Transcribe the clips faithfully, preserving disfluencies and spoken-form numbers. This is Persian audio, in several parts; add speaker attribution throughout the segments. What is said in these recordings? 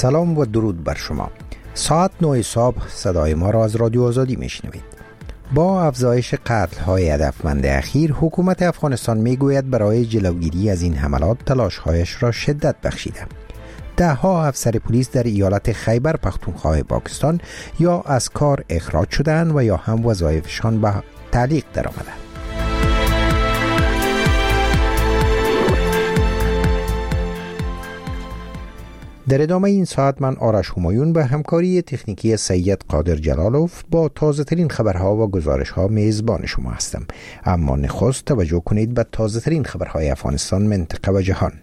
Speaker 1: سلام و درود بر شما. ساعت نه صبح صدای ما را از رادیو آزادی میشنوید. با افزایش قتل‌های هدفمند اخیر، حکومت افغانستان میگوید برای جلوگیری از این حملات تلاش‌هایش را شدت بخشیده. ده ها افسر پلیس در ایالت خیبر پختونخوا پاکستان یا از کار اخراج شدند و یا هم وظایفشان به تعلیق درآمده. در ادامه این ساعت من آرش همایون به همکاری تکنیکی سید قادر جلالوف با تازه ترین خبرها و گزارش ها میزبان شما هستم. اما نخست توجه کنید به تازه ترین خبرهای افغانستان، منطقه و جهان.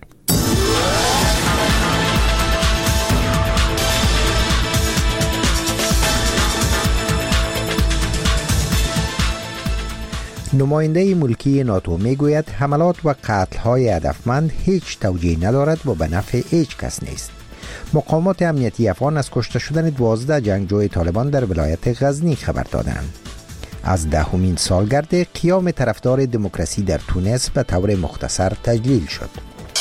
Speaker 1: نماینده ملکی ناتو میگوید حملات و قتل‌های هدفمند هیچ توجیه ندارد و به نفع هیچ کس نیست. مقامات امنیتی افغان از کشته شدن دوازده جنگجوی طالبان در ولایت غزنی خبر دادند. از دهمین سالگرد قیام طرفدار دموکراسی در تونس به طور مختصر تجلیل شد.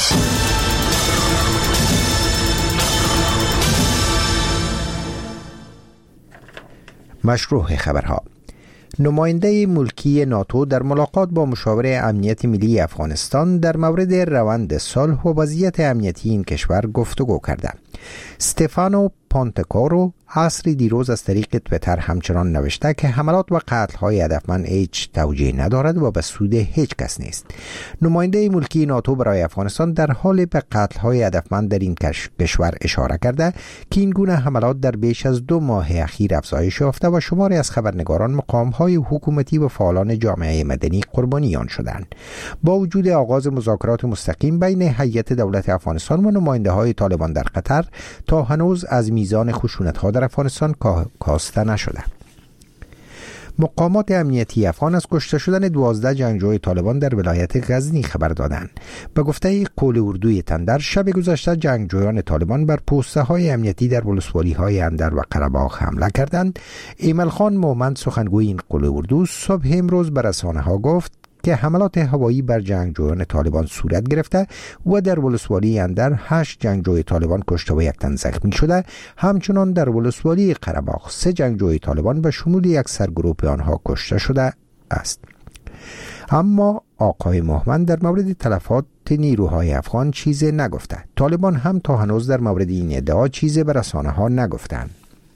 Speaker 1: مشروع خبرها. نماینده ملکی ناتو در ملاقات با مشاور امنیت ملی افغانستان در مورد روند صلح و وضعیت امنیتی این کشور گفتگو کرده. استفانو پانتکارو عصری دیروز از طریق تویتر همچنان نوشته که حملات و قتل‌های هدفمند هیچ توجیه ندارد و به سود هیچ کس نیست. نماینده ملکی ناتو برای افغانستان در حال به قتل‌های هدفمند در این کشور اشاره کرده که این گونه حملات در بیش از دو ماه اخیر افزایش یافته و شماری از خبرنگاران، مقام‌های حکومتی و فعالان جامعه مدنی قربانی آن شدند. با وجود آغاز مذاکرات مستقیم بین هیئت دولت افغانستان و نماینده‌های طالبان در قطر، تا هنوز از میزان خشونت‌ها در افغانستان کاسته نشده. مقامات امنیتی افغان از کشته شدن دوازده جنگجوی طالبان در ولایت غزنی خبر دادند. به گفته قول اردوی تندر، شب گذشته جنگجویان طالبان بر پوسته های امنیتی در ولسوالی‌های اندر و قره‌باغ حمله کردند. ایمل خان مومند، سخنگوی این قول اردو، صبح امروز به رسانه‌ها گفت که حملات هوایی بر جنگجویان طالبان صورت گرفته و در ولسوالی اندر هشت جنگجوی طالبان کشته و یک تن زخمی شده. همچنان در ولسوالی قره‌باغ سه جنگجوی طالبان به شمول یک سرگروه آنها کشته شده است. اما آقای مومند در مورد تلفات نیروهای افغان چیزی نگفته. طالبان هم تا هنوز در مورد این ادعا چیزی به رسانه‌ها نگفتند.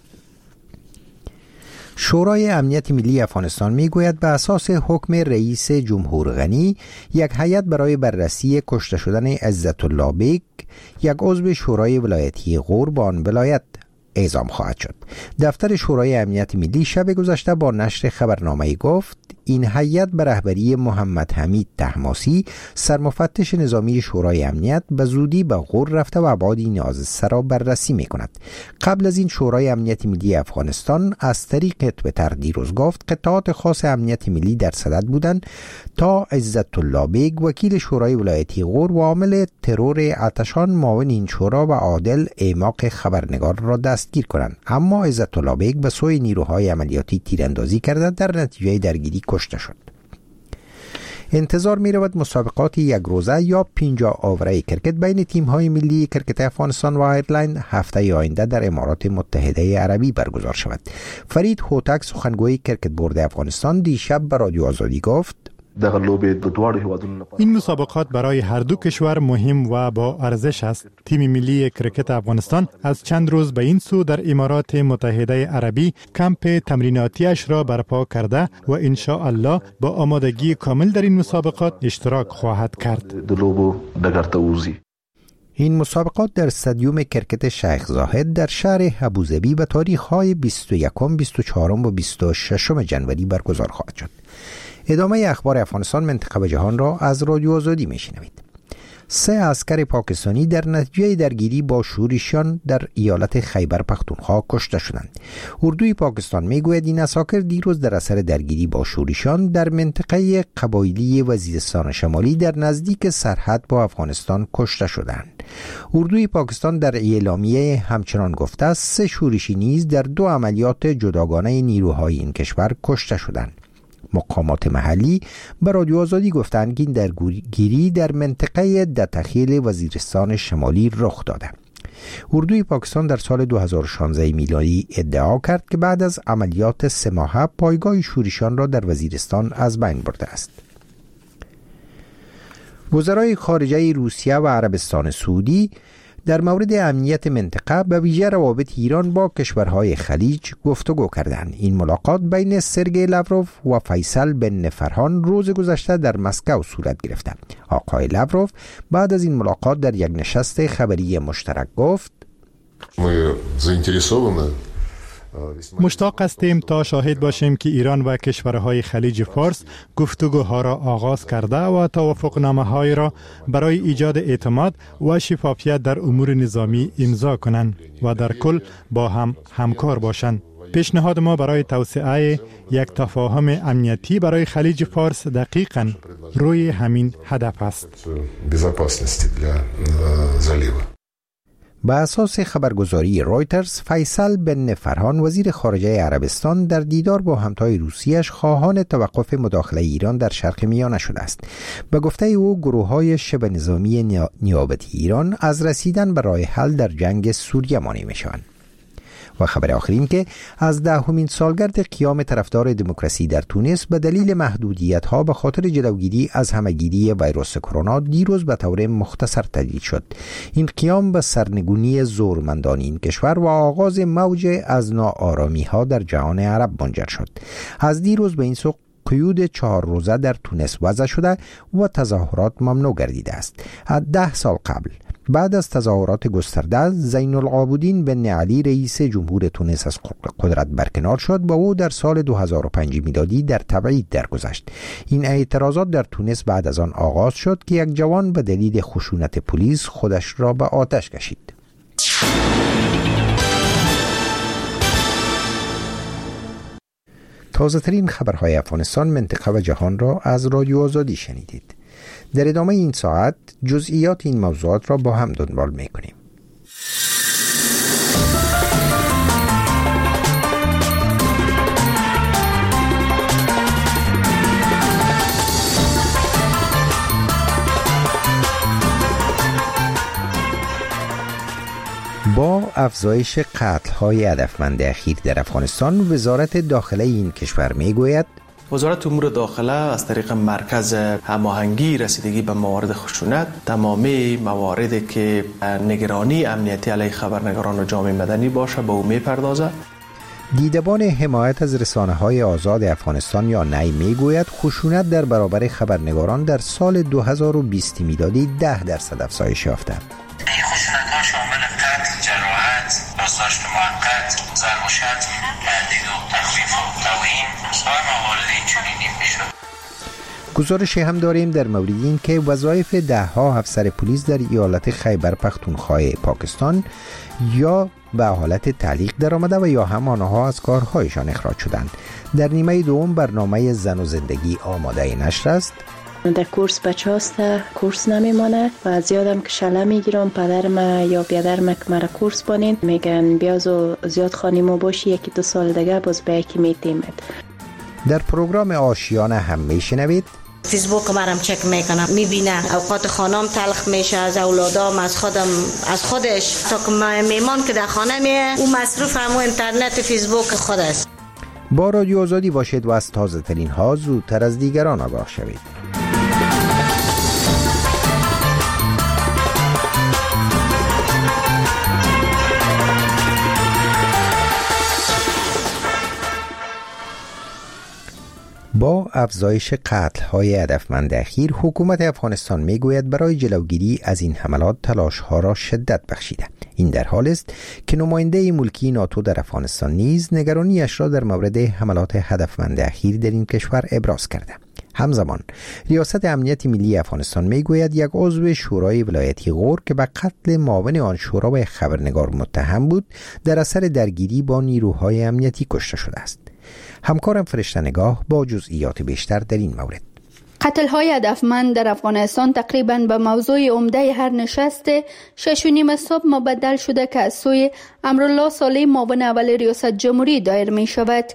Speaker 1: شورای امنیت ملی افغانستان میگوید به اساس حکم رئیس جمهور غنی، یک هیئت برای بررسی کشته شدن عزت الله بیگ، یک عضو شورای ولایتی غور به آن ولایت اعزام خواهد شد. دفتر شورای امنیت ملی شب گذشته با نشر خبرنامه‌ای گفت این هیئت به رهبری محمد حمید طهماسي، سرمفتش نظامی شورای امنیت، به زودی به غور رفته و ابعاد نازسته را بررسی می کند. قبل از این شورای امنیت ملی افغانستان از طریق تویتر دیروز گفت قطعات خاص امنیت ملی در صدد بودند تا عزت الله بیگ، وکیل شورای ولایتی غور و عامل ترور آتشان، معاون این شورا و عادل ایماق خبرنگار را دستگیر کنند. اما عزت الله بیگ به سوی نیروهای عملیاتی تیراندازی کرده، در نتیجه درگیری کشته شد. انتظار می رود مسابقات یک روزه یا پنجاه آوره کرکت بین تیم‌های ملی کرکت افغانستان و آیرلند هفته آینده در امارات متحده عربی برگزار شود. فرید هوتک، سخنگوی کرکت بورد افغانستان، دیشب به رادیو آزادی گفت
Speaker 2: این مسابقات برای هر دو کشور مهم و با ارزش است. تیم ملی کرکت افغانستان از چند روز به این سو در امارات متحده عربی کمپ تمریناتیش را برپا کرده و ان شاء الله با آمادگی کامل در این مسابقات اشتراک خواهد کرد.
Speaker 1: این مسابقات در استادیوم کرکت شیخ زاهد در شهر ابوظبی به تاریخ‌های بیست و یکم، بیست و چهارم و بیست و ششم جنوری برگزار خواهد شد. ادامه اخبار افغانستان، منطقه و جهان را از رادیو آزادی میشنوید. سه عسکر پاکستانی در نتیجه درگیری با شورشیان در ایالت خیبر پختونخوا کشته شدند. اردوی پاکستان میگوید این عساکر دیروز در اثر درگیری با شورشیان در منطقه قبایلی وزیرستان شمالی در نزدیک سرحد با افغانستان کشته شدند. اردوی پاکستان در اعلامیه همچنان گفته است سه شورشی نیز در دو عملیات جداگانه نیروهای این کشور کشته شدند. مقامات محلی به رادیو آزادی گفتند که این درگیری در منطقه دتخیل وزیرستان شمالی رخ داده. اردوی پاکستان در سال دو هزار و شانزده میلادی ادعا کرد که بعد از عملیات سه ماهه پایگاه شورشیان را در وزیرستان از بین برده است. وزرای خارجه روسیه و عربستان سعودی در مورد امنیت منطقه به ویژه روابط ایران با کشورهای خلیج گفتگو کردند. این ملاقات بین سرگئی لاوروف و فیصل بن فرهان روز گذشته در مسکو صورت گرفت. آقای لاوروف بعد از این ملاقات در یک نشست خبری مشترک گفت:
Speaker 2: مشتاق هستیم تا شاهد باشیم که ایران و کشورهای خلیج فارس گفتگوها را آغاز کرده و توافقنامه‌های را برای ایجاد اعتماد و شفافیت در امور نظامی امضا کنند و در کل با هم همکار باشند. پیشنهاد ما برای توسعه یک تفاهم امنیتی برای خلیج فارس دقیقاً روی همین هدف است.
Speaker 1: به اساس خبرگزاری رویترز، فیصل بن فرهان وزیر خارجه عربستان در دیدار با همتای روسیه‌اش خواهان توقف مداخله ایران در شرق میانه شده است. به گفته او گروه‌های شبه نظامی نیابتی ایران از رسیدن به راه حل در جنگ سوریه مانع می‌شوند. و خبر آخر این که از دهمین سالگرد قیام طرفدار دموکراسی در تونس به دلیل محدودیت‌ها به خاطر جلوگیری از همه‌گیری ویروس کرونا دیروز به طور مختصر تجدید شد. این قیام به سرنگونی زورمندان این کشور و آغاز موج از ناآرامی‌ها در جهان عرب منجر شد. از دیروز به این سو قیود چهار روزه در تونس وضع شده و تظاهرات ممنوع گردیده است. از ده سال قبل بعد از تظاهرات گسترده، زین العابدین بن علی رئیس جمهور تونس از قدرت برکنار شد و او در سال دو هزار و پنج میلادی در تبعید درگذشت. این اعتراضات در تونس بعد از آن آغاز شد که یک جوان به دلیل خشونت پلیس خودش را به آتش کشید. تازه ترین خبرهای افغانستان، منطقه و جهان را از رادیو آزادی شنیدید. در ادامه این ساعت جزئیات این موضوعات را با هم دنبال می‌کنیم. با افزایش قتل‌های هدفمند اخیر در افغانستان، وزارت داخله این کشور می‌گوید
Speaker 3: وزارت امور داخله از طریق مرکز هماهنگی رسیدگی به موارد خشونت تمامی مواردی که نگرانی امنیتی علیه خبرنگاران و جامعه مدنی باشه به او میپردازد.
Speaker 1: دیدبان حمایت از رسانه‌های آزاد افغانستان یا نی میگوید خشونت در برابر خبرنگاران در سال دو هزار و بیست میلادی ده درصد افزایش یافته.
Speaker 4: خشونت‌ها شامل قتل، جراحت، بازداشت موقت، ضرب و شتم، تهدید و تخویف و توهین و موارد اینچنینی میشد.
Speaker 1: گزارشی هم داریم در مورد این که وظایف ده ها افسر پلیس در ایالت خیبر پختونخوا پاکستان یا به حالت تعلیق در آمده و یا هم آنها از کارهایشان اخراج شدند. در نیمه دوم برنامه زن و زندگی آماده نشر است.
Speaker 5: در کورس بچه هاست کورس نمیمانه و زیادم که شله میگیرم. پدرم یا بیادرم که مرا کورس بانین میگن بیاز و زیاد خانیمو باشی یکی دو سال دیگه باز به یکی میتیمد.
Speaker 1: در پروگرام آشیانه هم میشنوید
Speaker 6: فیسبوک مرم چک میکنم میبینه اوقات خانم تلخ میشه از اولادام از خودم از خودش تا که میمان که در خانه میه او مصروف همو اینترنت فیسبوک خود است.
Speaker 1: با رادیو آزادی باشید و از تازه ترین ها زودتر از دیگران آگاه شوید. با افزایش قتل‌های هدفمند اخیر، حکومت افغانستان میگوید برای جلوگیری از این حملات تلاش‌ها را شدت بخشیده. این در حال است که نماینده ملکی ناتو در افغانستان نیز نگرانیش را در مورد حملات هدفمند اخیر در این کشور ابراز کرده. همزمان ریاست امنیت ملی افغانستان میگوید یک عضو شورای ولایتی غور که به قتل معاون آن شورا و یک خبرنگار متهم بود در اثر درگیری با نیروهای امنیتی کشته شده است. همکارم فرشته نگاه با جزئیات بیشتر در این مورد.
Speaker 7: قتل‌های هدفمند در افغانستان تقریباً به موضوع عمده هر نشست شش و نیم صبح مبدل شده که از سوی امرالله صالح معاون اول ریاست جمهوری دایر می شود.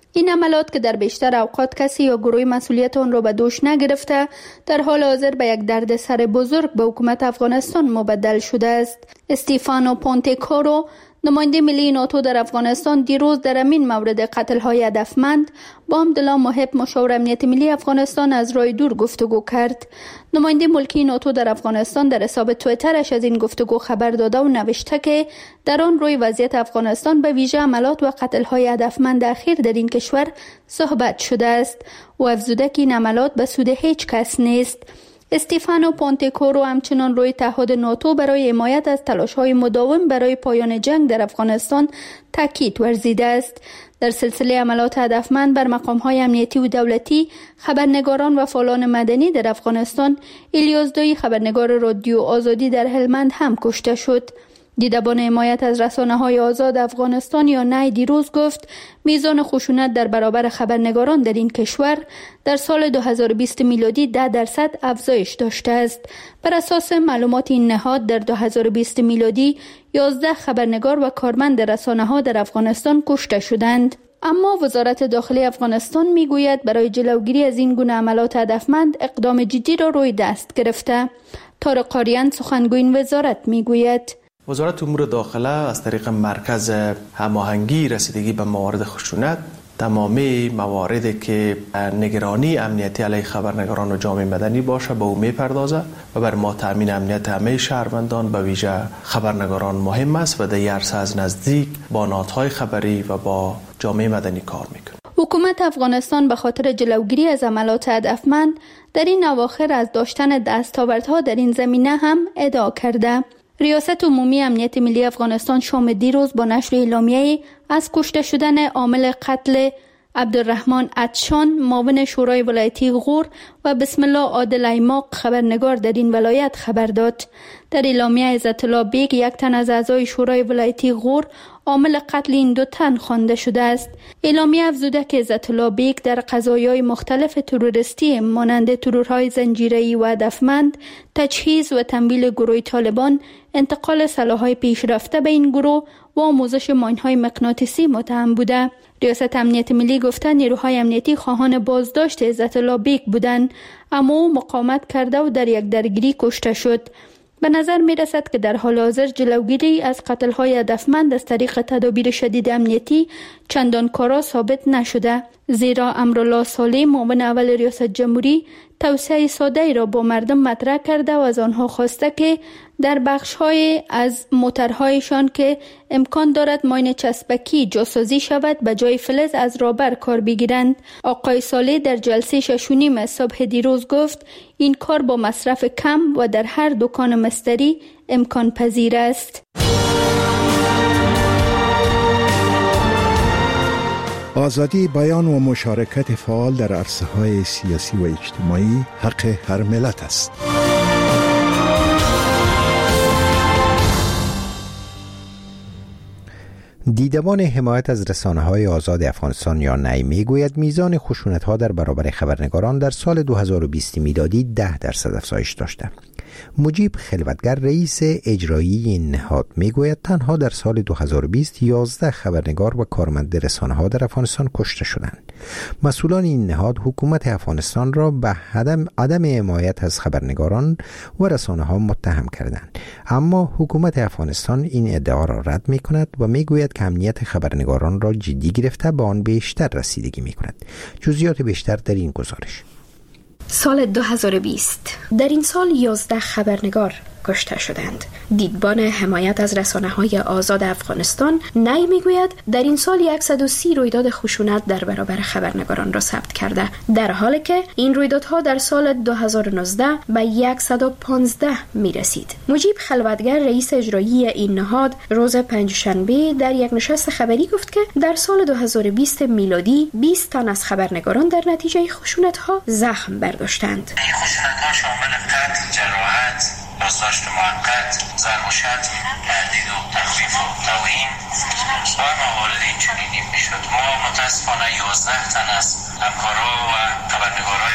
Speaker 7: این عملات که در بیشتر اوقات کسی یا گروه مسئولیت آن را به دوش نگرفته، در حال حاضر به یک دردسر بزرگ به حکومت افغانستان مبدل شده است. استیفانو پونتکورو، نماینده ملی ناتو در افغانستان، دیروز در این مورد قتل‌های هدفمند با عبدالله محب، مشاور امنیت ملی افغانستان، از راه دور گفتگو کرد. نماینده ملکی ناتو در افغانستان در حساب توییترش از این گفتگو خبر داده و نوشته که در آن روی وضعیت افغانستان به ویژه عملات و قتل‌های هدفمند اخیر در این کشور صحبت شده است و افزوده که این عملات به سود هیچ کس نیست. استیفانو پونتکورو همچنان روی تعهد ناتو برای حمایت از تلاش‌های مداوم برای پایان جنگ در افغانستان تاکید ورزیده است. در سلسله عملات هدفمند بر مقام‌های امنیتی و دولتی، خبرنگاران و فعالان مدنی در افغانستان، الیاس دویی، خبرنگار رادیو آزادی در هلمند، هم کشته شد. دیدبان حمایت از رسانه‌های آزاد افغانستان یا نی دیروز گفت میزان خشونت در برابر خبرنگاران در این کشور در سال دو هزار و بیست میلادی ده درصد افزایش داشته است. بر اساس معلومات این نهاد در دو هزار و بیست میلادی یازده خبرنگار و کارمند رسانه‌ها در افغانستان کشته شدند. اما وزارت داخلی افغانستان میگوید برای جلوگیری از این گونه عملات هدفمند اقدام جدی را روی دست گرفته. طارق قاریان، سخنگوی این وزارت، میگوید
Speaker 3: وزارت امور داخله از طریق مرکز هماهنگی رسیدگی به موارد خشونت تمامی مواردی که نگرانی امنیتی علیه خبرنگاران و جامعه مدنی باشه به او میپردازه و بر ما تامین امنیت همه شهروندان به ویژه خبرنگاران مهم است و در این عرصه از نزدیک با نهادهای خبری و با جامعه مدنی کار میکنه.
Speaker 7: حکومت افغانستان به خاطر جلوگیری از عملات هدفمند در این اواخر از داشتن دستاوردها در این زمینه هم ادعا کرده. ریاست عمومی امنیت ملی افغانستان شام دیروز با نشر اعلامیه‌ای از کشته شدن عامل قتل عبدالرحمن عطشان، معاون شورای ولایتی غور، و بسم الله عادل ایماق، خبرنگار در این ولایت، خبر داد. در اعلامیه عزت الله بیگ، یک تن از اعضای شورای ولایتی غور، عامل قتل این دو تن خوانده شده است. اعلامیه افزوده که عزت الله بیگ در قضایای مختلف تروریستی مانند ترورهای زنجیره‌ای و هدفمند، تجهیز و تمویل گروه طالبان، انتقال سلاح‌های پیشرفته به این گروه و آموزش ماین‌های مغناطیسی متهم بوده. ریاست امنیت ملی گفته نیروهای امنیتی خواهان بازداشت عزت الله بیگ بودند، اما او مقاومت کرده و در یک درگیری کشته شد. به نظر می رسد که در حال حاضر جلوگیری از قتل‌های هدفمند از طریق تدابیر شدید امنیتی چندان کارا ثابت نشده، زیرا امرالله صالح، معاون اول ریاست جمهوری، توصیه ساده را با مردم مطرح کرده و از آنها خواسته که در بخش‌های از موترهایشان که امکان دارد ماین چسبکی جاسازی شود به جای فلز از رابر کار بگیرند. آقای صالح در جلسه شش و نیم صبح دیروز گفت این کار با مصرف کم و در هر دکان مستری امکان پذیر است.
Speaker 8: آزادی بیان و مشارکت فعال در عرصه‌های سیاسی و اجتماعی حق هر ملت است.
Speaker 1: دیدبان حمایت از رسانه‌های آزاد افغانستان یا نی میگوید میزان خشونت‌ها در برابر خبرنگاران در سال دو هزار و بیست میلادی ده درصد افزایش داشته. مجیب خلوتگر، رئیس اجرایی این نهاد، میگوید تنها در سال دو هزار و بیست یازده خبرنگار و کارمند رسانه‌ها در افغانستان کشته شدند. مسئولان این نهاد حکومت افغانستان را به عدم عدم حمایت از خبرنگاران و رسانه‌ها متهم کردند، اما حکومت افغانستان این ادعا را رد می‌کند و میگوید که امنیت خبرنگاران را جدی گرفته به آن بیشتر رسیدگی می‌کند. جزئیات بیشتر در این گزارش.
Speaker 9: سال دو هزار و بیست در این سال یازده خبرنگار کشته شدند. دیدبان حمایت از رسانه‌های آزاد افغانستان نی میگوید در این سال صد و سی رویداد خشونت در برابر خبرنگاران را ثبت کرده، در حالی که این رویدادها در سال دو هزار و نوزده به صد و پانزده میرسید. مجیب خلوتگر، رئیس اجرایی این نهاد، روز پنجشنبه در یک نشست خبری گفت که در سال دو هزار و بیست میلادی بیست تن از خبرنگاران در نتیجه خشونت‌ها زخم برداشتند.
Speaker 4: این خشونت‌ها شامل قتل، جراحت، بازداشت موقت، ضرب و شتم، تهدید و تخویف و توهین و موارد اینچنینی میشد. ما متاسفانه یازده تن از همکارا و خبرنگارای مورد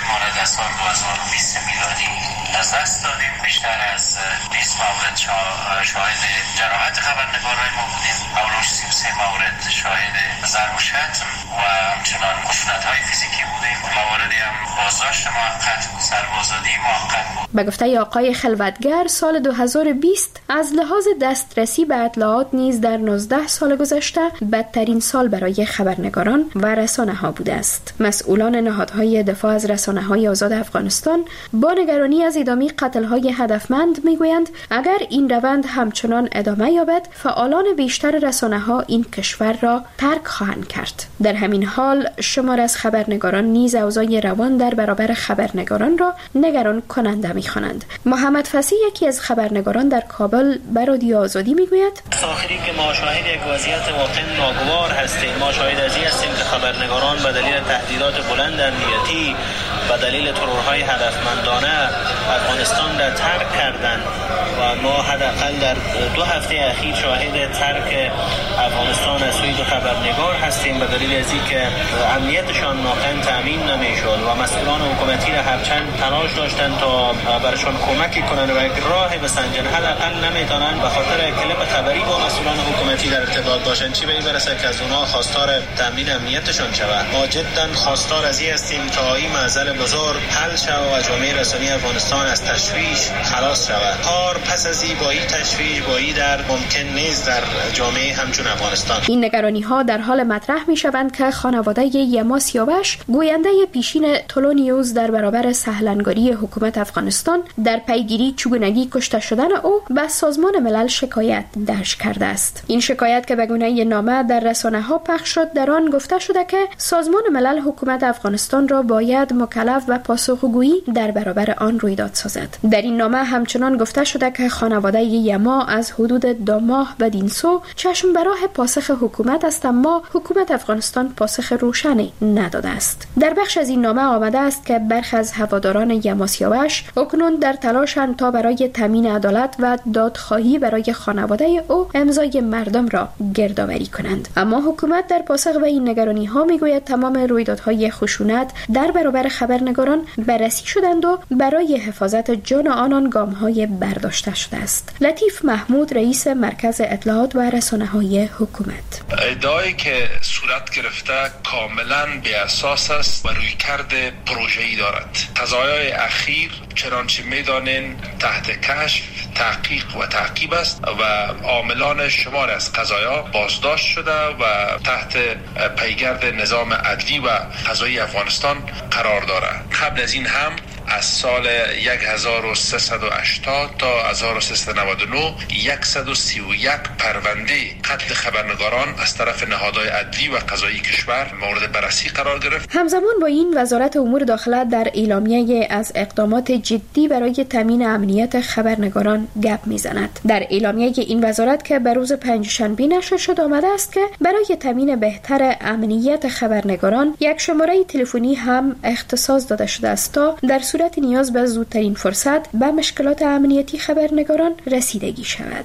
Speaker 4: در سال دو هزار و بیست میلادی از دست دادیم. بیشتر از بیست مورد شاهد جراحت خبرنگارای ما بودیم، اولوش سی و سه مورد شاهد ضرب و شتم و همچنان خشونت‌های فیزیکی بودیم. مواردی هم بازداشت موقت، سربازادی موقت بود.
Speaker 9: به گفته آقای خلوتگر سال دو هزار و بیست از لحاظ دسترسی به اطلاعات نیز در نوزده سال گذشته بدترین سال برای خبرنگاران و رسانه‌ها بوده است. مسئولان نهادهای دفاع از رسانه‌های آزاد افغانستان با نگرانی از ادامه قتل‌های هدفمند میگویند اگر این روند همچنان ادامه یابد فعالان بیشتر رسانه‌ها این کشور را ترک خواهند کرد. در همین حال شمار از خبرنگاران نیز اوضاع روان در برابر خبرنگاران را نگران کننده می‌خوانند. محمد فصیح یکی از خبرنگاران در کابل به رادیو آزادی میگوید
Speaker 10: آخری که ما شاهد یک وضعیت واقعا ناگوار هستیم. ما شاهد از این هستیم که خبرنگاران به دلیل تهدیدات بلند امنیتی و دلیل ترورهای هدفمندانه افغانستان را ترک کردند و ما حداقل در دو هفته اخیر شاهد ترک افغانستان از سوی دو خبرنگار هستیم به دلیل از اینکه امنیتشان واقعا تامین نمیشد و مسئولان حکومتی را هرچند تلاش داشتند تا برشان کمک کنند و یک راه بسنجند، حداقل نمیتونند به خاطر کلپ خبری با مسئولان حکومتی در ارتباط باشند. چی به این برسه که از اونها خواستار تامین امنیتشان شود. ما جدا خواستار از این هستیم تا این معضل بزرگ حل شود و جامعه رسانی افغانستان از تشویش خلاص شود. کار پس از این با این تشویش با این در ممکن نیست در جامعه همچون افغانستان.
Speaker 9: این نگرانی ها در حال مطرح می شوند که خانواده یما سیاوش گوینده پیشین تولونیوز در برابر سهلنگاری حکومت افغانستان در پیگیری چگونگی کشته شدن او به سازمان ملل شکایت درج کرده است. این شکایت که به گونه نامه در رسانه ها پخش شد در آن گفته شده که سازمان ملل حکومت افغانستان را باید مکلف و پاسخگویی در برابر آن رویداد سازد. در این نامه همچنان گفته شده که خانواده یما از حدود دو ماه بدین سو چشم به راه پاسخ حکومت است، اما حکومت افغانستان پاسخ روشنی نداده است. در بخش از این نامه آمده است که برخی از هواداران یما سیاوش اکنون در تلاشند تا برای تامین عدالت و دادخواهی برای خانواده او امضای مردم را گردآوری کنند، اما حکومت در پاسخ به این نگرانی ها میگوید تمام رویدادهای خشونت در برابر خبرنگاران بررسی شدند و برای حفاظت جان آنان گام‌های برداشته شده است. لطیف محمود رئیس مرکز اطلاعات و رسانه‌های حکومت:
Speaker 11: ادعایی که صورت گرفته کاملا بی اساس است و رویکرد پروژه‌ای دارد. قضایای اخیر چنانچه می‌دانین تحت کشف، تحقیق و تعقیب است و عاملان شمار از قضایا بازداشت شده و تحت پیگرد نظام عدلی و قضایی افغانستان قرار دارد. قبل از این هم از سال هزار و سیصد و هشتاد تا هزار و سیصد و نود و نه صد و سی و یک پرونده قتل خبرنگاران از طرف نهادهای عدلی و قضایی کشور مورد بررسی قرار گرفت.
Speaker 9: همزمان با این وزارت امور داخله در اعلامیه از اقدامات جدی برای تامین امنیت خبرنگاران گپ میزند. در اعلامیه این وزارت که به روز پنجشنبه نشر شد آمده است که برای تامین بهتر امنیت خبرنگاران یک شماره تلفنی هم اختصاص داده شده است تا در صورت نیاز به زودترین فرصت به مشکلات امنیتی خبرنگاران رسیدگی شود.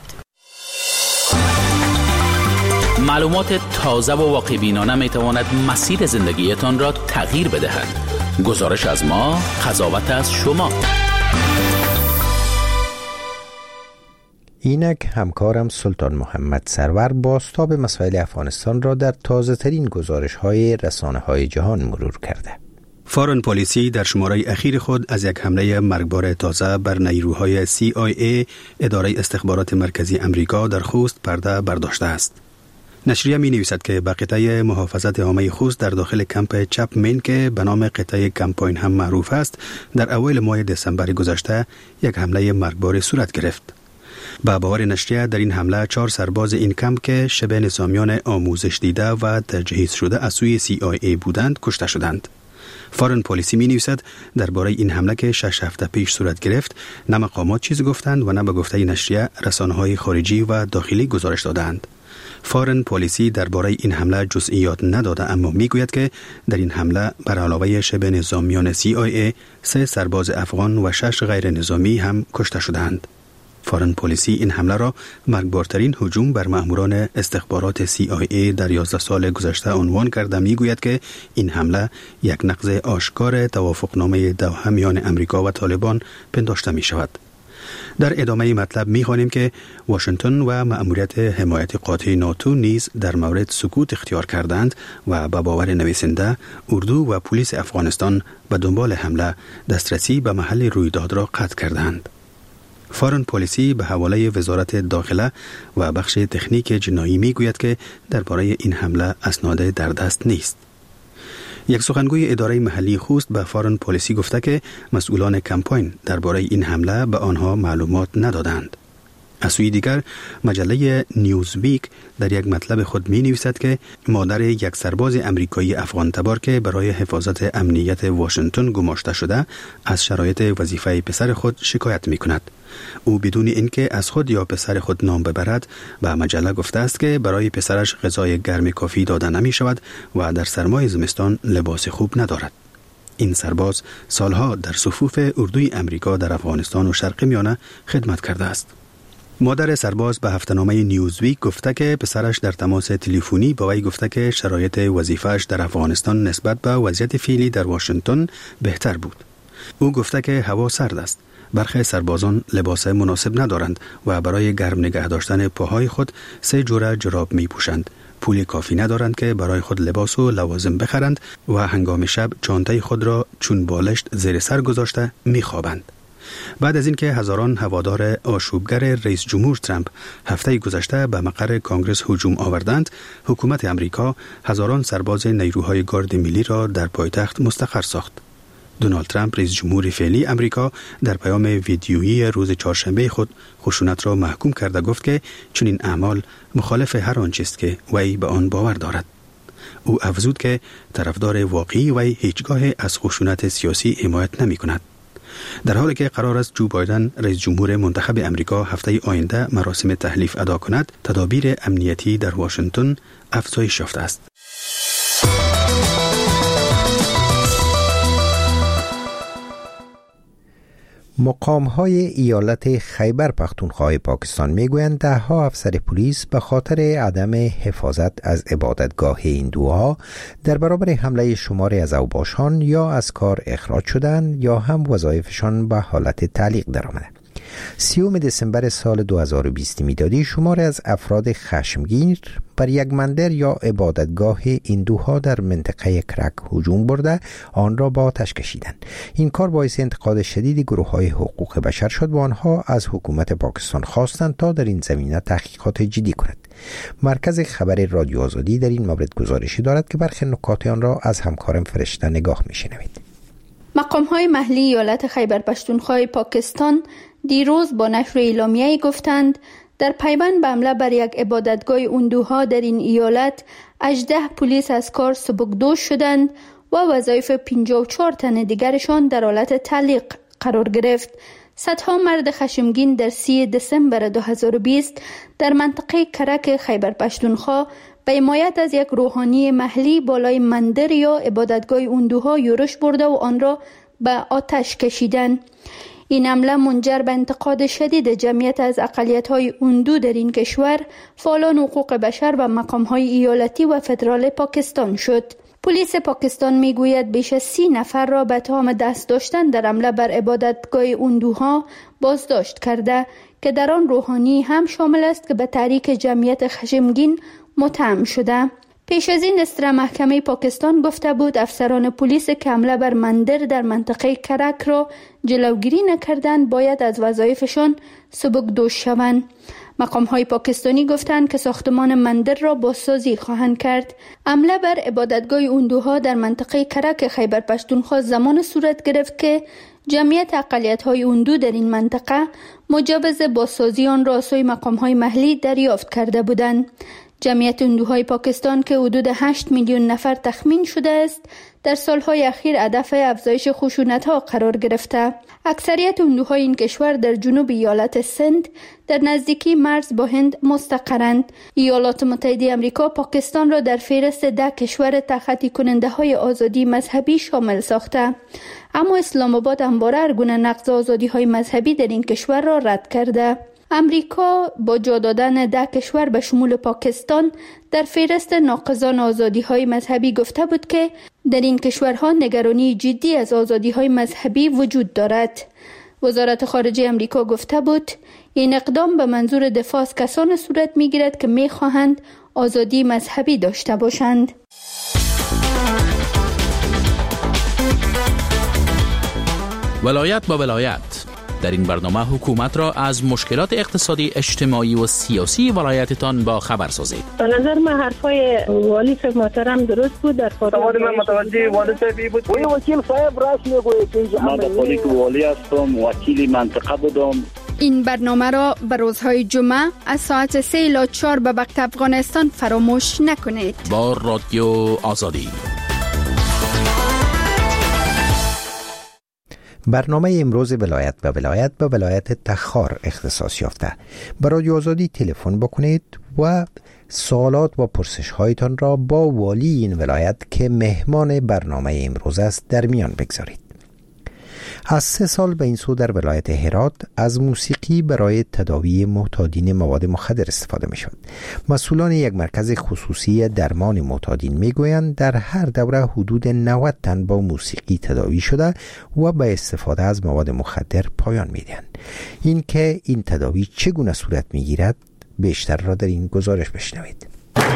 Speaker 12: معلومات تازه و واقع‌بینانه میتواند مسیر زندگیتان را تغییر بدهد. گزارش از ما، قضاوت از شما.
Speaker 1: اینک همکارم سلطان محمد سرور بازتاب مسائل افغانستان را در تازه ترین گزارش های رسانه های جهان مرور کرده.
Speaker 13: فارن پالیسی در شماره اخیر خود از یک حمله مرگبار تازه بر نیروهای سی آی ای اداره استخبارات مرکزی امریکا در خوست پرده برداشته است. نشریه می نویسد که به قطعه محافظت عامه خوست در داخل کمپ چپمن که به نام قطعه کمپاین هم معروف است، در اوایل ماه دسامبر گذشته یک حمله مرگبار صورت گرفت. با باور نشریه در این حمله چهار سرباز این کمپ که شبه نظامیان آموزش دیده و تجهیز شده از سوی سی آی ای بودند کشته شدند. فارن پالیسی می نویسد درباره این حمله که شش هفته پیش صورت گرفت نه مقامات چیز گفتند و نه به گفته نشریه رسانه‌های خارجی و داخلی گزارش دادند. فارن پالیسی درباره این حمله جزئیات نداده، اما میگوید که در این حمله بر علاوه شبه نظامیان سی آی ای سه سرباز افغان و شش غیر نظامی هم کشته شدند. فارن پلیسی این حمله را مرگبارترین هجوم بر مأموران استخبارات سی آی ای در یازده سال گذشته عنوان کرده میگوید که این حمله یک نقض آشکار توافقنامه دوحه میان امریکا و طالبان پنداشته می شود. در ادامه مطلب می‌خوانیم که واشنگتن و مأموریت حمایت قاطع ناتو نیز در مورد سکوت اختیار کردند و به باور نویسنده اردو و پلیس افغانستان به دنبال حمله دسترسی به محل رویداد را قطع کردند. فارن پلیسی به حواله وزارت داخله و بخش تکنیک جنایی میگوید که درباره این حمله اسناد در دست نیست. یک سخنگوی اداره محلی خوست به فارن پلیسی گفته که مسئولان کمپاین درباره این حمله به آنها معلومات ندادند. از سوی دیگر مجله نیوزویک در یک مطلب خود می نویسد که مادر یک سرباز امریکایی افغان تبار که برای حفاظت امنیت واشنگتن گماشته شده از شرایط وظیفه پسر خود شکایت می کند. او بدون اینکه از خود یا پسر خود نام ببرد به مجله گفته است که برای پسرش غذای گرم کافی داده نمی شود و در سرمای زمستان لباس خوب ندارد. این سرباز سالها در صفوف اردوی امریکا در افغانستان و شرق میانه خدمت کرده است. مادر سرباز به هفته‌نامه نیوزویک گفته که پسرش در تماس تلفنی با وی گفته که شرایط وظیفه‌اش در افغانستان نسبت به وضعیت فعلی در واشنگتن بهتر بود. او گفته که هوا سرد است. برخی سربازان لباس مناسب ندارند و برای گرم نگه داشتن پاهای خود سه جوره جراب می پوشند. پول کافی ندارند که برای خود لباس و لوازم بخرند و هنگام شب چانتای خود را چون بالشت زیر سر گذاشته می خوابند. بعد از اینکه هزاران هوادار آشوبگر رئیس جمهور ترامپ هفته گذشته به مقر کانگرس هجوم آوردند، حکومت امریکا هزاران سرباز نیروهای گارد ملی را در پایتخت مستقر ساخت. دونالد ترامپ رئیس جمهور فعلی امریکا در پیام ویدیویی روز چهارشنبه خود خشونت را محکوم کرده گفت که چنین اعمال مخالف هر آنچه است که وی به آن باور دارد. او افزود که طرفدار واقعی وی هیچگاه از خشونت سیاسی حمایت نمی کند. در حالی که قرار است جو بایدن رئیس جمهور منتخب امریکا هفته آینده مراسم تحلیف ادا کند، تدابیر امنیتی در واشنگتن افزایش یافته است.
Speaker 1: مقام‌های ایالت خیبر پختونخوا پاکستان میگویند ده ها افسر پلیس به خاطر عدم حفاظت از عبادتگاه هندوها در برابر حمله شماری از اوباشان یا از کار اخراج شدند یا هم وظایفشان به حالت تعلیق درآمده. سیوم دسامبر سال دو هزار و بیست میلادی شماری از افراد خشمگین بر یک مندر یا عبادتگاه هندوها در منطقه کرک هجوم برده آن را با آتش کشیدند. این کار باعث انتقاد شدید گروه‌های حقوق بشر شد و آنها از حکومت پاکستان خواستند تا در این زمینه تحقیقات جدی کند. مرکز خبر رادیو آزادی در این مورد گزارشی دارد که برخی نکات آن را از همکارم فرشته نگاه می‌شنوید.
Speaker 7: مقام‌های محلی ایالت خیبر پختونخوا پاکستان دیروز با نشر اعلامیه‌ای گفتند در پیوند به حمله بر یک عبادتگاه هندوها در این ایالت هجده پلیس از کار سبکدوش شدند و وظایف پنجاه و چهار تن دیگرشان در حالت تعلیق قرار گرفت. صدها مرد خشمگین در سی دسامبر دو هزار و بیست در منطقه کرک خیبر پختونخوا به حمایت از یک روحانی محلی بالای مندر یا عبادتگاه هندوها یورش برده و آن را به آتش کشیدند. این حمله منجر به انتقاد شدید جمعیت از اقلیت‌های هندو در این کشور، فعالان حقوق بشر و مقام‌های ایالتی و فدرال پاکستان شد. پلیس پاکستان میگوید بیش از سی نفر را به تهم دست داشتن در حمله بر عبادتگاه هندوها بازداشت کرده که در آن روحانی هم شامل است که به تحریک جمعیت خشمگین متهم شده. پیش از این استرا محکمه پاکستان گفته بود افسران پلیس که حمله بر مندر در منطقه کرک را جلوگیری نکردند باید از وظایفشان سبکدوش شوند. مقام‌های پاکستانی گفتند که ساختمان مندر را بازسازی خواهند کرد. حمله بر عبادتگاه هندوها در منطقه کرک خیبر پختونخوا زمان صورت گرفت که جمعیت اقلیت‌های هندو در این منطقه مجوز بازسازی آن را از سوی مقام‌های محلی دریافت کرده بودند. جمعیت هندوهای پاکستان که حدود هشت میلیون نفر تخمین شده است در سالهای اخیر هدف افزایش خشونت‌ها قرار گرفته. اکثریت هندوهای این کشور در جنوب ایالت سند در نزدیکی مرز با هند مستقرند. ایالات متحده آمریکا پاکستان را در فهرست ده کشور تخطی کننده های آزادی مذهبی شامل ساخته، اما اسلام آباد همواره هر گونه نقض آزادی های مذهبی در این کشور را رد کرده. امریکا با جا دادن ده کشور به شمول پاکستان در فهرست ناقضان آزادی‌های مذهبی گفته بود که در این کشورها نگرانی جدی از آزادی‌های مذهبی وجود دارد. وزارت خارجه امریکا گفته بود این اقدام به منظور دفاع از کسان صورت می‌گیرد که می‌خواهند آزادی مذهبی داشته باشند.
Speaker 12: ولایت با ولایت. در این برنامه حکومت را از مشکلات اقتصادی، اجتماعی و سیاسی ولایتتان با خبر سازید.
Speaker 14: به نظر من حرفای والی صاحب محترم درست بود. در
Speaker 15: سوال من متوجه والی صاحب بود. وی وکیل صاحب راست میگوید که من خودی که والی هستم، وکیل منطقه بودم.
Speaker 7: این برنامه را به روزهای جمعه از ساعت سه الی چهار به وقت افغانستان فراموش نکنید.
Speaker 12: با رادیو آزادی.
Speaker 1: برنامه امروز ولایت به ولایت به ولایت تخار اختصاص یافته. به رادیو آزادی تلفن بکنید و سوالات و پرسش هایتان را با والی این ولایت که مهمان برنامه امروز است در میان بگذارید. از سه سال به این سو در ولایت هرات از موسیقی برای تداوی معتادین مواد مخدر استفاده می شود. مسئولان یک مرکز خصوصی درمان معتادین می گویند در هر دوره حدود نود تن با موسیقی تداوی شده و به استفاده از مواد مخدر پایان می دهند. این که این تداوی چگونه صورت می گیرد بیشتر را در این گزارش بشنوید.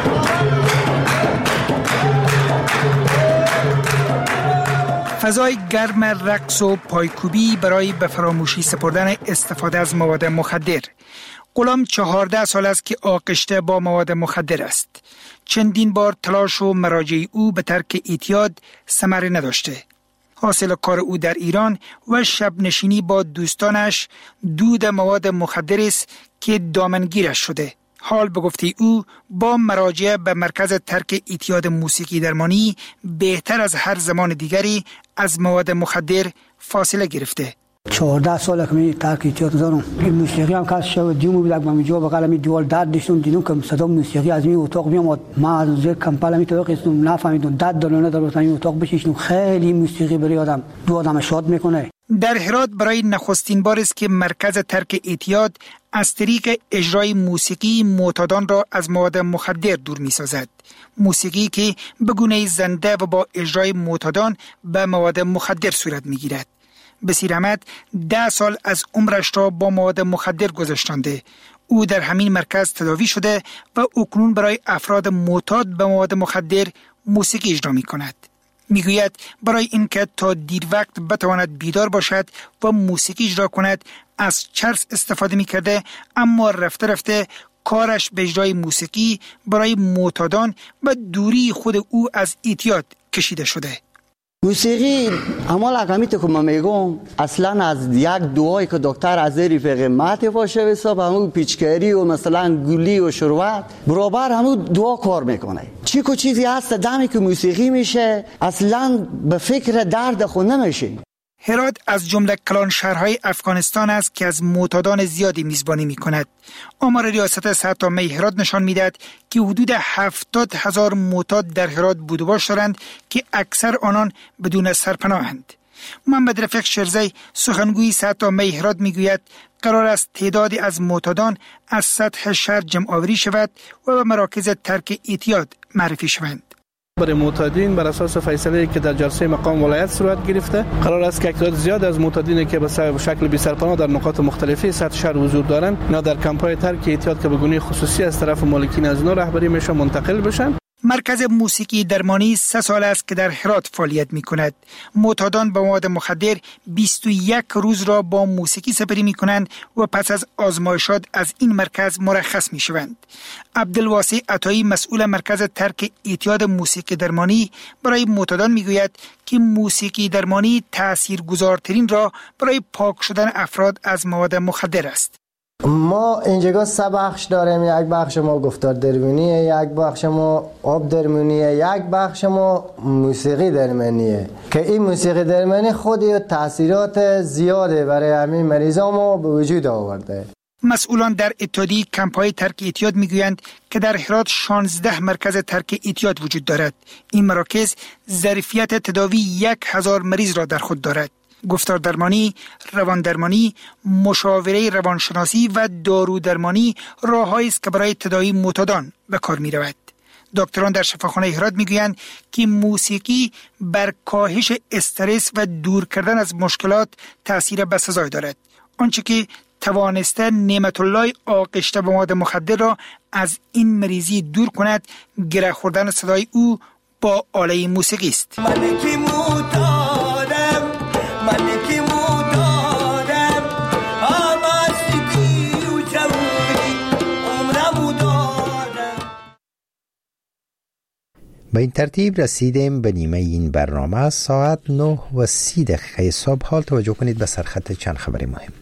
Speaker 16: فضای گرم رقص و پایکوبی برای به فراموشی سپردن استفاده از مواد مخدر. غلام چهارده سال است که آغشته با مواد مخدر است. چندین بار تلاش و مراجع او به ترک اعتیاد ثمر نداشته. حاصل کار او در ایران و شب نشینی با دوستانش دود مواد مخدر است که دامنگیرش شده. حال به گفته او با مراجعه به مرکز ترک اعتیاد موسیقی درمانی بهتر از هر زمان دیگری از مواد مخدر فاصله گرفته.
Speaker 17: چهارده سال که می ترک اعتیاد دارم. این موسیقی هم کاش شو دیمو بیاد با میجا بغل می دیوال داد داشتم دیدم که صدا موسیقی از می اتاق میام ما از زیر کمپالا می تو قسم نفهمیدم داد دلونه در این اتاق بشینم. خیلی موسیقی برای آدم دو آدم شاد میکنه.
Speaker 16: در هرات برای نخستین بار است که مرکز ترک اعتیاد از طریق اجرای موسیقی معتادان را از مواد مخدر دور می سازد. موسیقی که به گونه زنده و با اجرای معتادان به مواد مخدر صورت می گیرد. بصیر احمد ده سال از عمرش را با مواد مخدر گذاشتنده. او در همین مرکز تداوی شده و اکنون برای افراد معتاد به مواد مخدر موسیقی اجرا می کند. میگوید برای اینکه تا دیر وقت بتواند بیدار باشد و موسیقی اجرا کند از چرس استفاده میکرده، اما رفته رفته کارش به اجرای موسیقی برای معتادان و دوری خود او از اعتیاد کشیده شده.
Speaker 18: موسیقی اما لقمیت که من میگم اصلا از یک دعایی که دکتر از رفیق مات باشه حساب همون پیچکاری و مثلا گلی و شروعات برابر همون دعا کار میکنه. چی کو چیزی هست دمی که موسیقی میشه اصلا به فکر درد خود نمیشه.
Speaker 16: هرات از جمله کلان شهرهای افغانستان است که از معتادان زیادی میزبانی میکند. آمار ریاست صحت عامه هرات نشان میدهد که حدود هفتاد هزار معتاد در هرات بود و باش دارند که اکثر آنان بدون سرپناهند. محمد رفیق شرزی سخنگوی صحت عامه هرات میگوید قرار است تعدادی از معتادان از سطح شهر جمع آوری شود و به مراکز ترک اعتیاد معرفی شوند.
Speaker 19: برای معتادین بر اساس فیصله که در جلسه مقام ولایت صورت گرفته قرار است که تعداد زیاد از معتادین که به شکل بی سرپناه در نقاط مختلفی سطح شهر حضور دارند اینا در کمپ‌های ترک اعتیاد که به گونه خصوصی از طرف مالکین از نو رهبری میشه منتقل بشن.
Speaker 16: مرکز موسیقی درمانی سه سال است که در هرات فعالیت می کند. معتادان با مواد مخدر بیست و یک روز را با موسیقی سپری می کنند و پس از آزمایشات از این مرکز مرخص می شوند. عبدالواسع عطایی مسئول مرکز ترک اعتیاد موسیقی درمانی برای معتادان می گوید که موسیقی درمانی تاثیرگذارترین را برای پاک شدن افراد از مواد مخدر است.
Speaker 20: ما اینجا سه بخش داریم. یک بخش ما گفتار درمانیه، یک بخش ما آب درمانیه، یک بخش ما موسیقی درمانیه که این موسیقی درمانی خودی تاثیرات زیاده برای همین مریضا ما به وجود آورده.
Speaker 16: مسئولان در اتحادیه کمپ‌های ترک اعتیاد میگویند که در هرات شانزده مرکز ترک اعتیاد وجود دارد. این مراکز ظرفیت تداوی یک هزار مریض را در خود دارد. گفتار درمانی، روان درمانی، مشاوره روانشناسی و دارو درمانی راههایی است که برای تداوی معتادان به کار می رود. دکتران در شفاخانه هرات میگویند که موسیقی بر کاهش استرس و دور کردن از مشکلات تأثیر بسزای دارد. آنچه که توانسته نعمت الله آغشته به مواد مخدر را از این مریضی دور کند، گره خوردن صدای او با آله موسیقی است.
Speaker 1: به این ترتیب رسیدیم به نیمه این برنامه. ساعت نه و سی دقیقه صبح. حال توجه کنید به سرخط چند خبر مهم.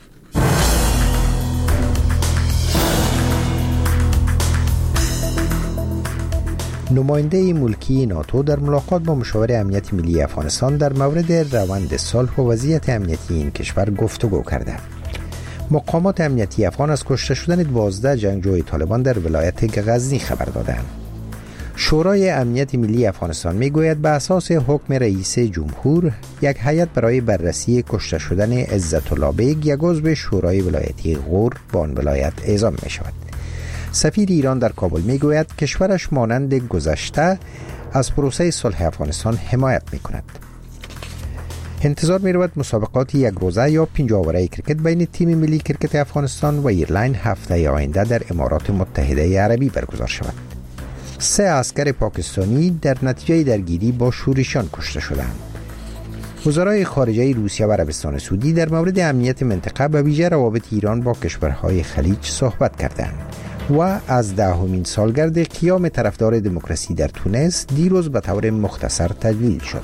Speaker 1: نماینده ملکی ناتو در ملاقات با مشاور امنیت ملی افغانستان در مورد روند صلح و وضعیت امنیتی این کشور گفتگو کرده. مقامات امنیتی افغان از کشته شدن دوازده جنگجوی طالبان در ولایت غزنی خبر دادند. شورای امنیت ملی افغانستان میگوید به اساس حکم رئیس جمهور یک هیئت برای بررسی کشته شدن عزت الله بیگ یک عضو شورای ولایتی غور به آن ولایت اعزام می شود. سفیر ایران در کابل میگوید کشورش مانند گذشته از پروسه صلح افغانستان حمایت می کند. انتظار می رود مسابقات یک روزه یا پنج آوره کرکت بین تیم ملی کرکت افغانستان و ایرلند هفته آینده در امارات متحده عربی برگزار شود. سه عسکر پاکستانی در نتیجه درگیری با شورشیان کشته شدند. وزرای خارجه روسیه و عربستان سعودی در مورد امنیت منطقه و ویژه روابط ایران با کشورهای خلیج صحبت کردند و از دهمین سالگرد قیام طرفدار دموکراسی در تونس دیروز به طور مختصر تجلیل شد.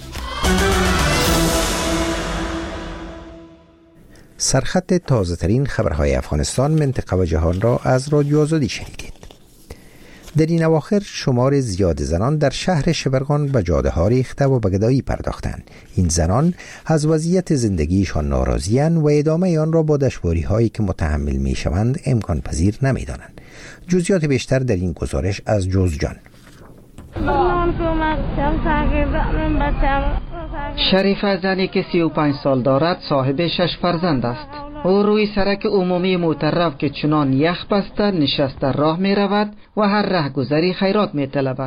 Speaker 1: سرخط تازه ترین خبرهای افغانستان، منطقه و جهان را از رادیو آزادی شنیدید. در این اواخر شمار زیاد زنان در شهر شبرغان به جاده ها ریخته و به گدایی پرداختند. این زنان از وضعیت زندگیشان ناراضی‌اند و ادامه آن را با دشواری هایی که متحمل می شوند امکان پذیر نمی دانند. جزئیات بیشتر در این گزارش از جوزجان.
Speaker 21: شریفه زنی که سی و پنج سال دارد صاحب شش فرزند است. او روی سرک عمومی مترف که چنان یخ بسته نشسته راه می رود و هر رهگذری خیرات می طلبد.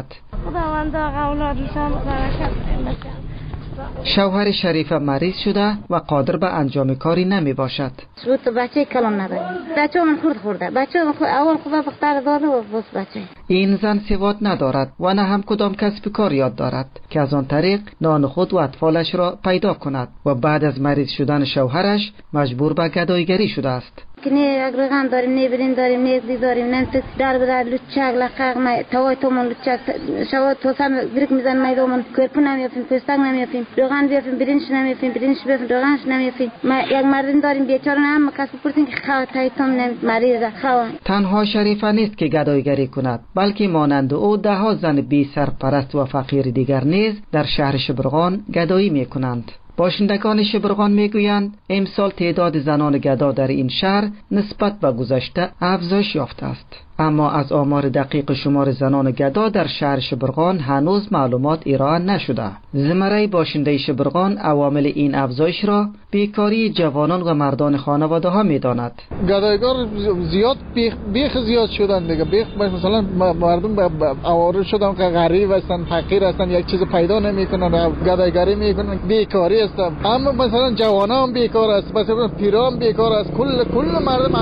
Speaker 21: شوهر شریفه مریض شده و قادر به انجام کاری نمی باشد.
Speaker 6: تو بچه کلام نداریم. بچه من خورد خورده. بچه من خورد. اول خدا بختر داده و بس بچه.
Speaker 21: این زن سواد ندارد و نه هم کدام کسب کار یاد دارد که از آن طریق نان خود و اطفالش را پیدا کند و بعد از مریض شدن شوهرش مجبور به گداییگری شده است.
Speaker 6: که نه اگرگان داریم، نه برین داریم، نه اگزی داریم، نه در بدر لچک لقاق ما توای تومون لچک شوا توسان گریک میزن میدومون کرپو نمیافیم، پستک نمیافیم، روغن بیافیم، برینش نمیافیم، برینش بیافیم، روغنش نمیافیم. ما یک مردم داریم بیچاره هم کسب پرسین که خوا تای توم مریض خوا.
Speaker 21: تنها شریفه نیست که گداییگری کند، بلکه مانند او ده ها زن بی سرپرست و فقیر دیگر نیز در شهر شبرغان گدایی میکنند. باشندگان شبرغان میگویند امسال تعداد زنان گدا در این شهر نسبت به گذشته افزایش یافته است، اما از آمار دقیق شمار زنان گدا در شهر شبرغان هنوز معلومات ارائه نشده. زمره باشنده شبرغان عوامل این افزایش را بیکاری جوانان و مردان خانواده ها میداند.
Speaker 22: گدایگار زیاد بیخ, بیخ زیاد شدن دیگه. بیخ مثلا مردم آواره شدن که غریب هستن، فقیر هستن، یک چیز پیدا نمیکنن، گدایگری میکنن، بیکاری است. اما مثلا جوانان هم بیکار است، مثلا پیران بیکار است. کل کل مردم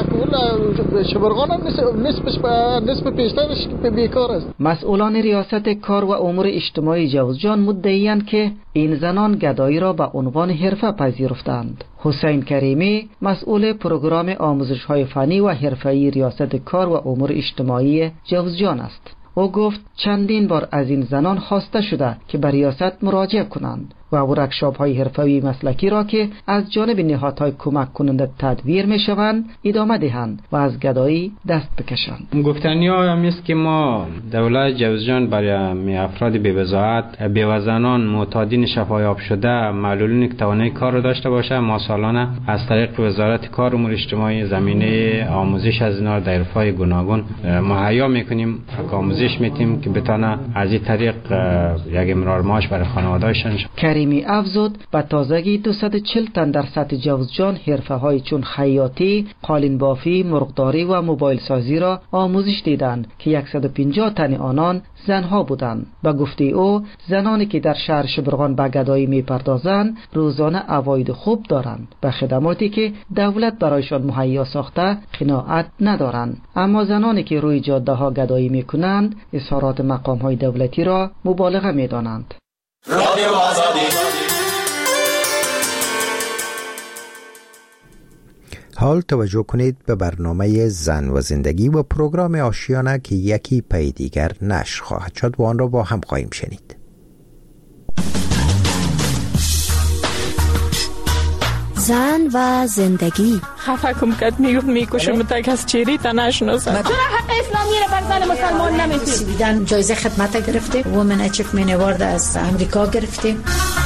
Speaker 22: کل شبرغان هم نسبش نسبت پیشترش بیکار است.
Speaker 21: مسئولان ریاست کار و امور اجتماعی جوزجان مدعی‌اند که این زنان گدایی را به عنوان حرفه پذیرفتند. حسین کریمی مسئول پروگرام آموزش‌های فنی و حرفه‌ای ریاست کار و امور اجتماعی جوزجان است. او گفت چندین بار از این زنان خواسته شده که به ریاست مراجعه کنند و ورکشاپ‌های حرفه‌ای مسلکی را که از جانب نهادهای کمک کننده تدبیر می‌شوند ادامه دهند و از گدایی دست بکشند.
Speaker 23: گفتنی ها هم است که ما دولت جوزجان برای افراد بی‌وضاحت، بی‌وزنان، معتادین شفایاب شده، معلولین که توانایی کار را داشته باشه، ما سالانه از طریق وزارت کار و امور اجتماعی زمینه آموزش از اینا در حرفه‌های گوناگون مهیا می‌کنیم، آموزش می‌دیم که بتونه از این طریق یک امرار معاش برای خانواده‌شان.
Speaker 21: می افزود به تازگی دویست و چهل تن در سطح جوزجان حرفه‌های چون خیاطی، قالین بافی، مرغداری و موبایل سازی را آموزش دیدند که صد و پنجاه تن آنان زنها بودند. به گفته او زنانی که در شهر شبرغان به گدایی می پردازند روزانه عواید خوب دارند. به خدماتی که دولت برایشان مهیا ساخته قناعت ندارند. اما زنانی که روی جاده ها گدایی می کنند اظهارات مقام های دولتی را مبالغه می دانند.
Speaker 1: حال توجه کنید به برنامه زن و زندگی و پروگرام آشیانه که یکی پی دیگر نشر خواهد شد و آن را با هم خواهیم شنید.
Speaker 2: زن و زندگی.
Speaker 3: خفه کم کد میگفت میکشم تک از چیری تا نشناسم.
Speaker 2: چرا حق اسلامی را بر زن مسلمان نمیتید؟
Speaker 5: دیدن جایزه خدمت گرفته وومن اچیومنت اوارد از امریکا گرفته.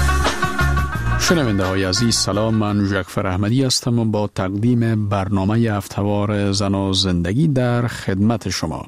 Speaker 24: شنونده های عزیز سلام، من جعفر احمدی هستم و با تقدیم برنامه هفته‌وار زن و زندگی در خدمت شما.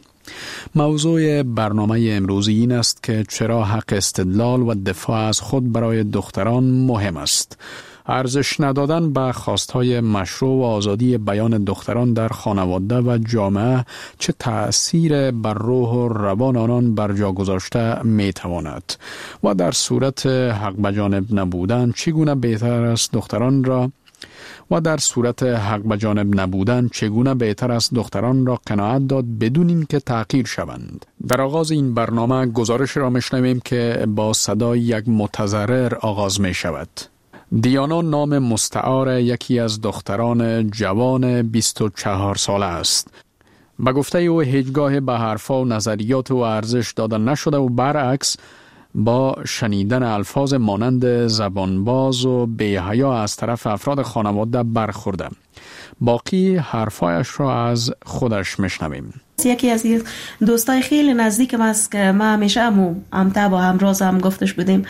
Speaker 24: موضوع برنامه امروزی این است که چرا حق استدلال و دفاع از خود برای دختران مهم است. ارزش ندادن به خواستهای مشروع و آزادی بیان دختران در خانواده و جامعه چه تأثیر بر روح و روان آنان بر جا گذاشته می تواند و در صورت حق بجانب نبودن چگونه بهتر است دختران را و در صورت حق بجانب نبودن چگونه بهتر است دختران را قناعت داد بدون اینکه تحقیر شوند. در آغاز این برنامه گزارش را میشنویم که با صدای یک متضرر آغاز می شود. دیانا نام مستعار یکی از دختران جوان بیست و چهار ساله است. به گفته او هیچگاه به حرفا و نظریات و ارزش دادن نشده و برعکس با شنیدن الفاظ مانند زبانباز و بی‌حیا از طرف افراد خانواده برخورده. باقی حرفایش را از خودش میشنویم.
Speaker 25: یکی از دوستای خیلی نزدیکم است که ما همیشه همو همتا با همراز هم گفتش بودیم،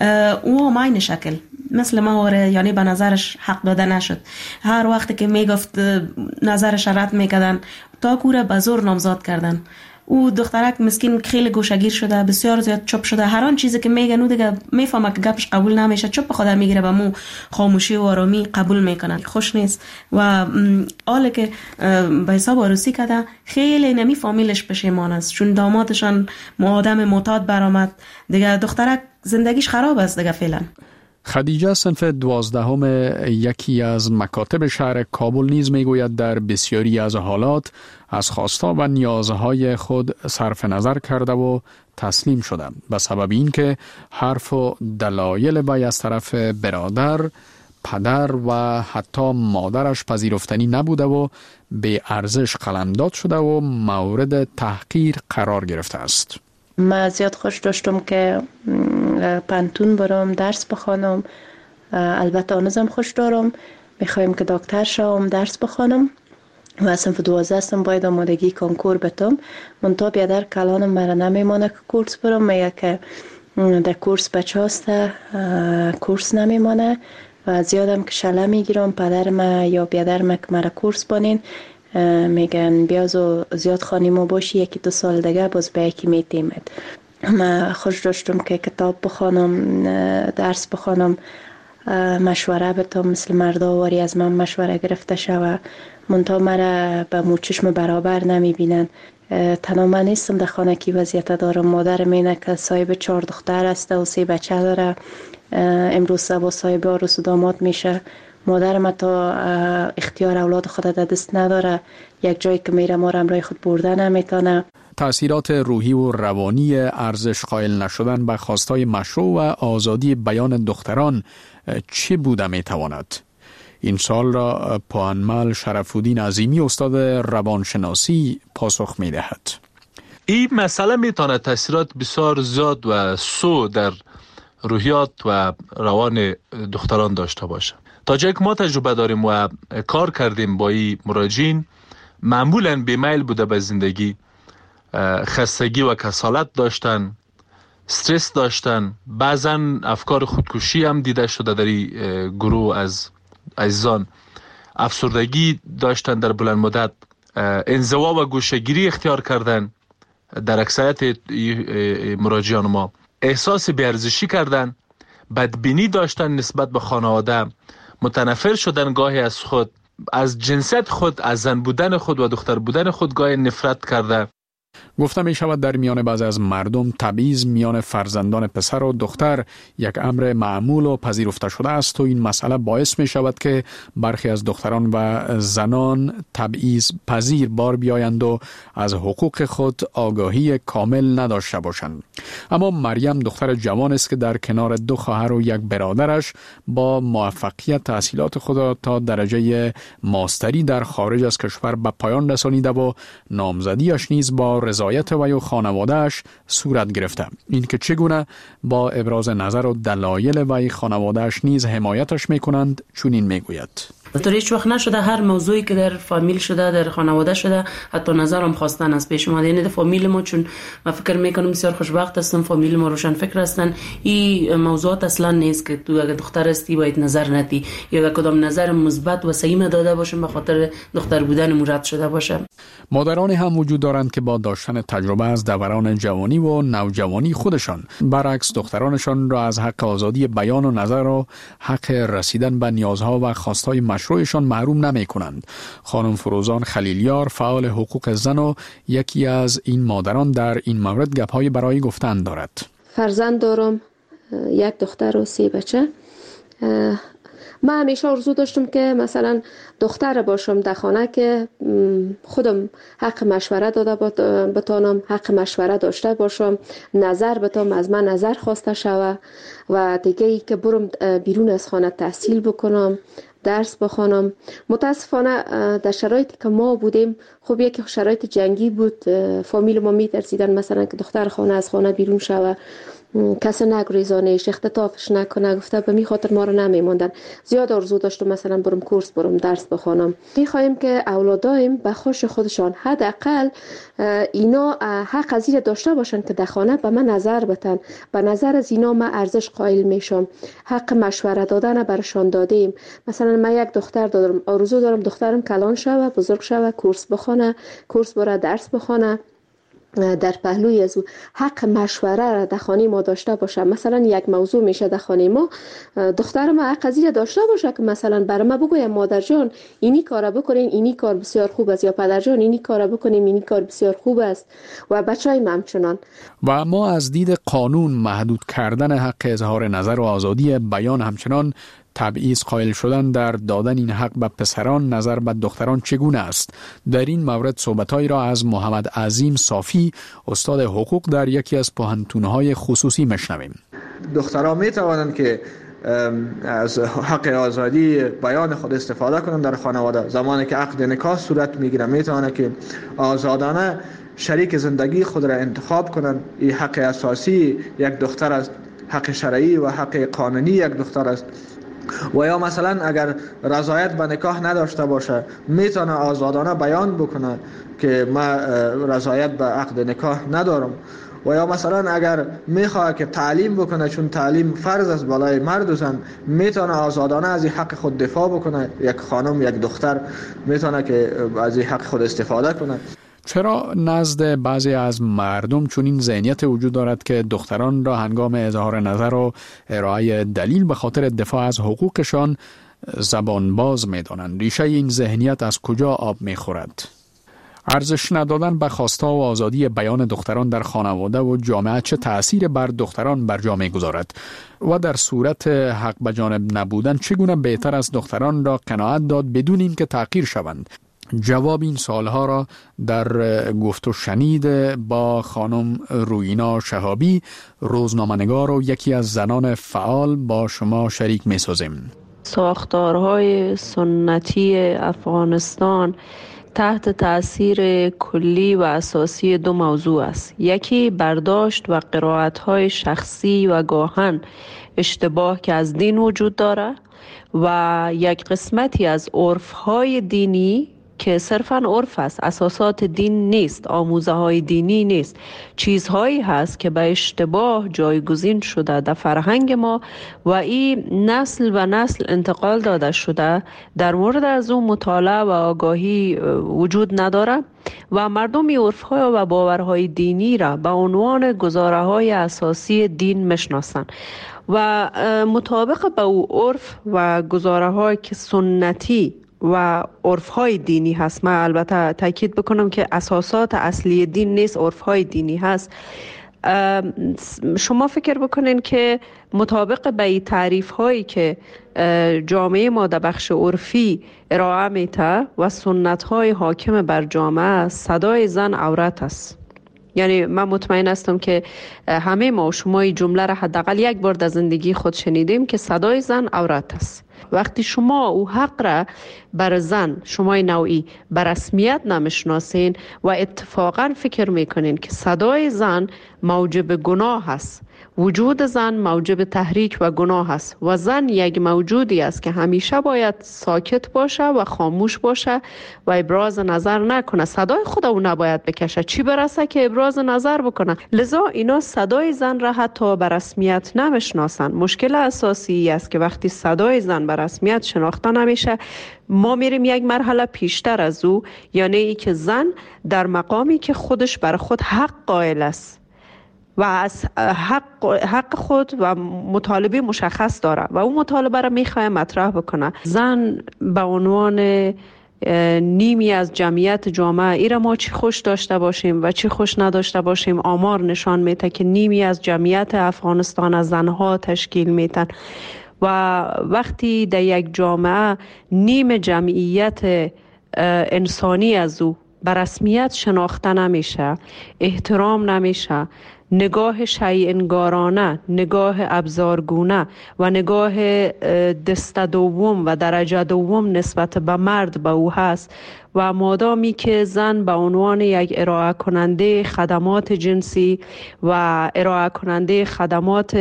Speaker 25: او هم این شکل مثل ما وره، یعنی به نظرش حق داده نشد. هر وقت که میگفت نظرش رد میکردن تا کوره به زور نامزاد کردن. او دخترک مسکین خیلی گوشگیر شده، بسیار زیاد چپ شده. هر آن چیزی که میگن او دیگه میفهمه که گپش قبول نمیشه، چپ خود میگیره به مو خاموشی و آرامی قبول میکنه. خوش نیست و حالا که به حساب عروسی کرده خیلی نمی فامیلش پشیمان است، چون دامادشان آدم معتاد برآمد. دیگه دخترک زندگیش خراب است دیگه فعلا.
Speaker 24: خدیجه صنف دوازدهم یکی از مکاتب شهر کابل نیز میگوید در بسیاری از حالات از خواستا و نیازهای خود صرف نظر کرده و تسلیم شده به سبب اینکه حرف و دلایل وی از طرف برادر، پدر و حتی مادرش پذیرفتنی نبوده و به ارزش قلمداد شده و مورد تحقیر قرار گرفته است.
Speaker 26: من زیاد خوش داشتم که پانتون برام درس بخوانم. البته آنزم خوش دارم، میخوایم که دکتر شوم درس بخوانم و صنف دوازده هستم، باید آمادگی کنکور بتم. منطقه بیادر کلانم مرا نمیمانه که کورس برم، میگه که در کورس بچه هسته کورس نمیمانه و زیادم که شله میگیرم. پدرم یا بیادرم که مرا کورس بانین میگن بیازو زیاد خانیمو باشی یکی دو سال دیگه باز به یکی میتیمد. من خوش داشتم که کتاب بخوانم، درس بخوانم، مشوره بتم مثل مرداواری از من مشوره گرفته شوه. منتها مرا به موچشم برابر نمیبینن. تنها من نیستم در خانه کی وضعیت دارم. مادرم اینه که صاحب چهار دختر است و سه بچه داره. امروز با صاحب عروس و داماد میشه. مادرم تا اختیار اولاد خود در دست نداره، یک جایی که میره ما را امرای خود برده نمیتونه.
Speaker 24: تأثیرات روحی و روانی ارزش قائل نشدن به خواستای مشروع و آزادی بیان دختران چه بوده میتواند؟ این سال را پوانمال شرف‌الدین عظیمی استاد روانشناسی پاسخ میدهد.
Speaker 11: این مسئله میتونه تأثیرات بسیار زیاد و سو در روحیات و روان دختران داشته باشه. تا جایی که ما تجربه داریم و کار کردیم با این مراجعین، معمولاً بیمیل بوده به زندگی، خستگی و کسالت داشتن، استرس داشتن، بعضاً افکار خودکشی هم دیده شده در این گروه از عزیزان، افسردگی داشتن در بلند مدت، انزوا و گوشه‌گیری اختیار کردن در اکثریت مراجعان ما، احساس بی‌ارزشی کردن. بدبینی داشتن نسبت به خانواده، متنفر شدن گاهی از خود، از جنسیت خود، از زن بودن خود و دختر بودن خود گاهی نفرت کرده.
Speaker 24: گفته می شود در میان بعضی از مردم تبعیض میان فرزندان پسر و دختر یک امر معمول و پذیرفته شده است و این مسئله باعث می شود که برخی از دختران و زنان تبعیض پذیر بار بیایند و از حقوق خود آگاهی کامل نداشته باشند. اما مریم دختر جوان است که در کنار دو خواهر و یک برادرش با موفقیت تحصیلات خود تا درجه ماستری در خارج از کشور به پایان رسانیده و نامزدیش نیز با رضایت وی و خانواده‌اش صورت گرفته. این که چگونه با ابراز نظر و دلایل وی خانواده‌اش نیز حمایتش میکنند چنین میگوید:
Speaker 25: تو هیچ وقت نشده هر موضوعی که در فامیل شده، در خانواده شده، حتی نظرم خواستن از پیش اومده. یعنی در فامیل ما، چون من فکر میکنم بسیار خوشبخت هستم، فامیل ما روشن فکر هستن، این موضوعات اصلا نیست که تو اگه دختر هستی باید نظر ندی یا کدام نظر مثبت و صحیح داده باشم به خاطر دختر بودن مراد شده باشه.
Speaker 24: مادرانی هم وجود دارند که با داشتن تجربه از دوران جوانی و نوجوانی خودشان برعکس دخترانشان را از حق آزادی بیان و نظر و حق رسیدن به نیازها و خواستهای مشروعشان محروم نمی کنند. خانم فروزان خلیلیار فعال حقوق زن و یکی از این مادران در این مورد گپ‌های برای گفتن دارد.
Speaker 4: فرزند دارم، یک دختر و سه بچه. من همیشه آرزو داشتم که مثلا دختر باشم در خانه که خودم حق مشوره داده بتانم، حق مشوره داشته باشم، نظر بتام از من نظر خواسته شوه و دیگه ای که برم بیرون از خانه تحصیل بکنم، درس بخوانم. متاسفانه در شرایطی که ما بودیم، خب یک شرایط جنگی بود، فامیل ما میترسیدن مثلا که دختر خانه از خانه بیرون شوه، کسی نگریزانش، اختطافش نکنه، گفته به می خاطر ما رو نمیموندن. زیاد آرزو داشتم مثلا برم کورس، برم درس بخوانم. میخوایم که اولادایم به خوش خودشان حداقل اینا حق از این داشته باشن که در خانه به من نظر بتن. به نظر از اینا من ارزش قائل میشم. حق مشوره دادن برشان دادیم. مثلا من یک دختر دارم، آرزو دارم دخترم کلان شوه، بزرگ شوه، کورس بخونه، کورس بره درس بخونه. در پهلوی از حق مشوره را در خانه ما داشته باشه. مثلا یک موضوع میشه در خانه ما، دختر ما حق از این داشته باشه که مثلا برای ما بگویم مادر جان اینی کارا بکنین، اینی کار بسیار خوب است، یا پدر جان اینی کارا بکنیم، اینی کار بسیار خوب است، و بچهای ما همچنان.
Speaker 24: و ما از دید قانون محدود کردن حق اظهار نظر و آزادی بیان، همچنان تبعیض قائل شدن در دادن این حق به پسران نظر به دختران چگونه است؟ در این مورد صحبت‌هایی را از محمد عظیم صافی، استاد حقوق در یکی از پوهنتون‌های خصوصی میشنویم.
Speaker 8: دختران میتوانند که از حق آزادی بیان خود استفاده کنند در خانواده. زمانی که عقد نکاح صورت میگیره میتوانند که آزادانه شریک زندگی خود را انتخاب کنند. این حق اساسی یک دختر است، حق شرعی و حق قانونی یک دختر است. و یا مثلا اگر رضایت به نکاح نداشته باشه میتونه آزادانه بیان بکنه که من رضایت به عقد نکاح ندارم. و یا مثلا اگر میخواد که تعلیم بکنه، چون تعلیم فرض است بالای مرد و زن، میتونه آزادانه از این حق خود دفاع بکنه. یک خانم، یک دختر میتونه که از این حق خود استفاده کنه.
Speaker 24: چرا نزد بعضی از مردم چون این ذهنیت وجود دارد که دختران را هنگام اظهار نظر و ارائه دلیل به خاطر دفاع از حقوقشان زبان باز می‌دانند؟ ریشه این ذهنیت از کجا آب می‌خورد؟ ارزش ندادن به خواسته و آزادی بیان دختران در خانواده و جامعه چه تأثیر بر دختران بر جامعه گذارد؟ و در صورت حق به جانب نبودن چگونه بهتر از دختران را قناعت داد بدون اینکه تحقیر شوند؟ جواب این سوالها را در گفت و شنید با خانم روینا شهابی، روزنامه‌نگار و یکی از زنان فعال با شما شریک می‌سازیم.
Speaker 9: ساختارهای سنتی افغانستان تحت تأثیر کلی و اساسی دو موضوع است. یکی برداشت و قرائت‌های شخصی و گاهن اشتباه که از دین وجود داره، و یک قسمتی از عرف‌های دینی که صرفاً عرف است، اساسات دین نیست، آموزه های دینی نیست، چیزهایی هست که به اشتباه جایگزین شده در فرهنگ ما و این نسل و نسل انتقال داده شده. در مورد از اون مطالعه و آگاهی وجود نداره و مردم عرف‌های و باورهای دینی را به عنوان گزاره‌های اساسی دین میشناسند و مطابق به او عرف و گزاره های که سنتی و عرف های دینی هست. من البته تاکید بکنم که اساسات اصلی دین نیست، عرف های دینی هست. شما فکر بکنین که مطابق به این تعریف هایی که جامعه ما در بخش عرفی ارائه میته و سنت های حاکم بر جامعه، صدای زن عورت است. یعنی من مطمئن هستم که همه ما و شما این جمله را حداقل یک بار در زندگی خود شنیدیم که صدای زن عورت است. وقتی شما او حق را بر زن، شما نوعی بر رسمیت نمیشناسین و اتفاقا فکر میکنین که صدای زن موجب گناه است، وجود زن موجب تحریک و گناه است و زن یک موجودی است که همیشه باید ساکت باشه و خاموش باشه و ابراز نظر نکنه. صدای خود او نباید بکشه، چی برسه که ابراز نظر بکنه. لذا اینا صدای زن را حتی بر رسمیت نمیشناسن. مشکل اساسی است که وقتی صدای زن بر رسمیت شناخته نمیشه، ما میریم یک مرحله پیشتر از او، یعنی ای که زن در مقامی که خودش بر خود حق قائل است و از حق, حق خود و مطالبه مشخص داره و اون مطالبه را میخواه مطرح بکنه. زن به عنوان نیمی از جمعیت جامعه، ایره ما چی خوش داشته باشیم و چی خوش نداشته باشیم، آمار نشان میده که نیمی از جمعیت افغانستان از زنها تشکیل میتن و وقتی در یک جامعه نیم جمعیت انسانی از او به رسمیت شناخته نمیشه، احترام نمیشه، نگاه شیء-انگارانه، نگاه ابزارگونه و نگاه دست دوم و درجه دوم نسبت به مرد به او هست و مادامی که زن به عنوان یک ارائه کننده خدمات جنسی و ارائه کننده خدمات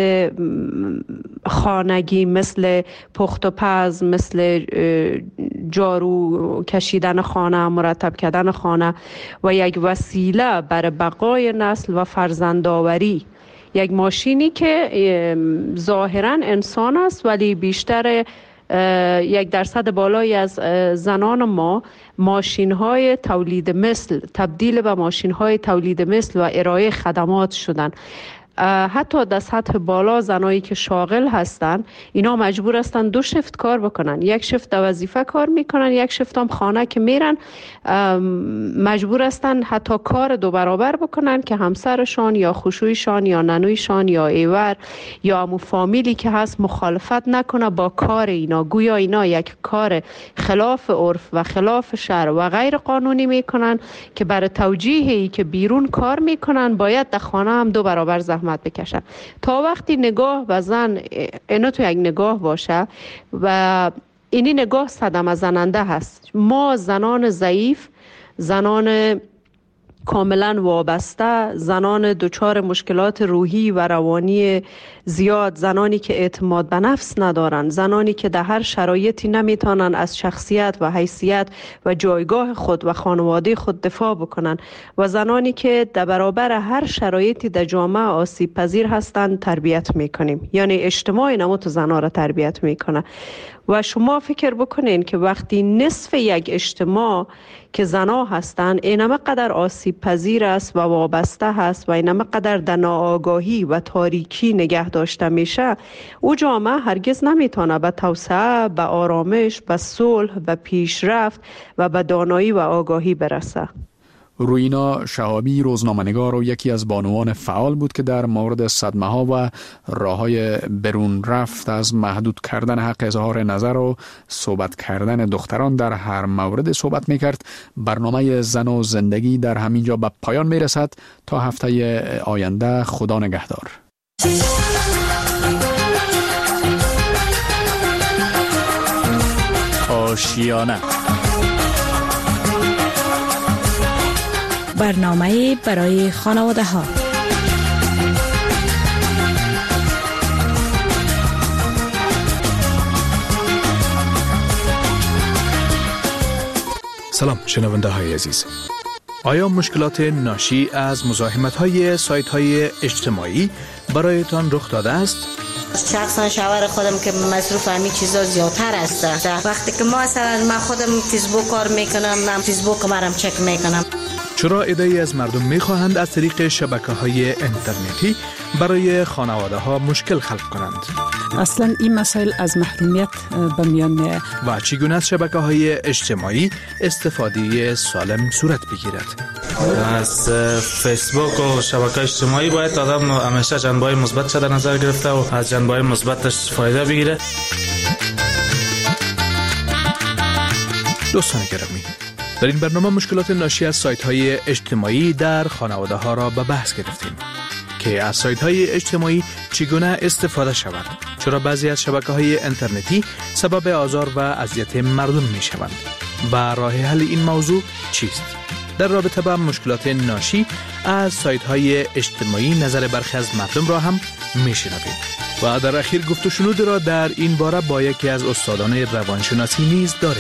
Speaker 9: خانگی مثل پخت و پز، مثل جارو کشیدن خانه، مرتب کردن خانه و یک وسیله برای بقای نسل و فرزندآوری، یک ماشینی که ظاهرا انسان است ولی بیشتر یک درصد بالایی از زنان ما ماشین های تولید مثل تبدیل به ماشین های تولید مثل و ارائه خدمات شدن. حتی در سطح بالا زنایی که شاغل هستن، اینا مجبور هستن دو شفت کار بکنن، یک شفت در وظیفه کار میکنن، یک شفت هم خانه که میرن مجبور هستن حتی کار دو برابر بکنن که همسرشان یا خشویشان یا ننویشان یا ایور یا همون فامیلی که هست مخالفت نکنه با کار اینا، گویا اینا یک کار خلاف عرف و خلاف شرع و غیر قانونی میکنن که برای توجیهی که بیرون کار میکنن باید در خانه هم دو برابر زحمت بکشن. تا وقتی نگاه به زن اینا تو یک نگاه باشه و اینی نگاه صدمه زننده هست. ما زنان ضعیف، زنان کاملا وابسته، زنان دچار مشکلات روحی و روانی زیاد، زنانی که اعتماد به نفس ندارن، زنانی که در هر شرایطی نمیتونن از شخصیت و حیثیت و جایگاه خود و خانواده خود دفاع بکنن و زنانی که در برابر هر شرایطی در جامعه آسیب پذیر هستند تربیت میکنیم. یعنی اجتماع نموت زنها را تربیت میکنه و شما فکر بکنین که وقتی نصف یک اجتماع که زنها هستند اینمه قدر آسیب پذیر است و وابسته هست و اینمه قدر در ناآگاهی و تاریکی نگه داشته میشه، او جامعه هرگز نمیتونه به توسعه، به آرامش، به صلح، به پیشرفت و به دانایی و آگاهی برسه.
Speaker 24: روینا شهابی روزنامه‌نگار و یکی از بانوان فعال بود که در مورد صدمه ها و راه های برون رفت از محدود کردن حق اظهار نظر و صحبت کردن دختران در هر مورد صحبت میکرد. برنامه زن و زندگی در همینجا به پایان میرسد. تا هفته آینده، خدا نگهدار. آشیانه،
Speaker 2: برنامه برای خانواده ها.
Speaker 7: سلام شنونده های عزیز. آیا مشکلات ناشی از مزاحمت های سایت های اجتماعی برایتان رخ داده است؟
Speaker 5: شخصا شوهر خودم که مصروف همین چیزا زیادتر است. وقتی که ما مثلا من خودم فیسبوک کار میکنم، من فیسبوک مرم چک میکنم.
Speaker 7: چرا عده‌ای از مردم می‌خواهند از طریق شبکه‌های اینترنتی برای خانواده‌ها مشکل خلق کنند؟
Speaker 10: اصلا این مسائل از محرومیت به میان میاد
Speaker 7: و چگونه از شبکه‌های اجتماعی استفاده سالم صورت بگیرد؟
Speaker 12: از فیسبوک و شبکه اجتماعی باید آدم همیشه جنبه‌های مثبت در نظر گرفته و از جنبه‌های مثبتش فایده بگیره.
Speaker 7: دوستان گرامی، در این برنامه مشکلات ناشی از سایت‌های اجتماعی در خانواده‌ها را به بحث گرفتیم که از سایت‌های اجتماعی چگونه استفاده شود، چرا بعضی از شبکه‌های اینترنتی سبب آزار و اذیت مردم می‌شوند و راه حل این موضوع چیست؟ در رابطه با مشکلات ناشی از سایت‌های اجتماعی نظر برخی از مردم را هم می‌شنوید و در اخیر گفت و شنود را در این باره با یکی از استادان روانشناسی نیز داریم.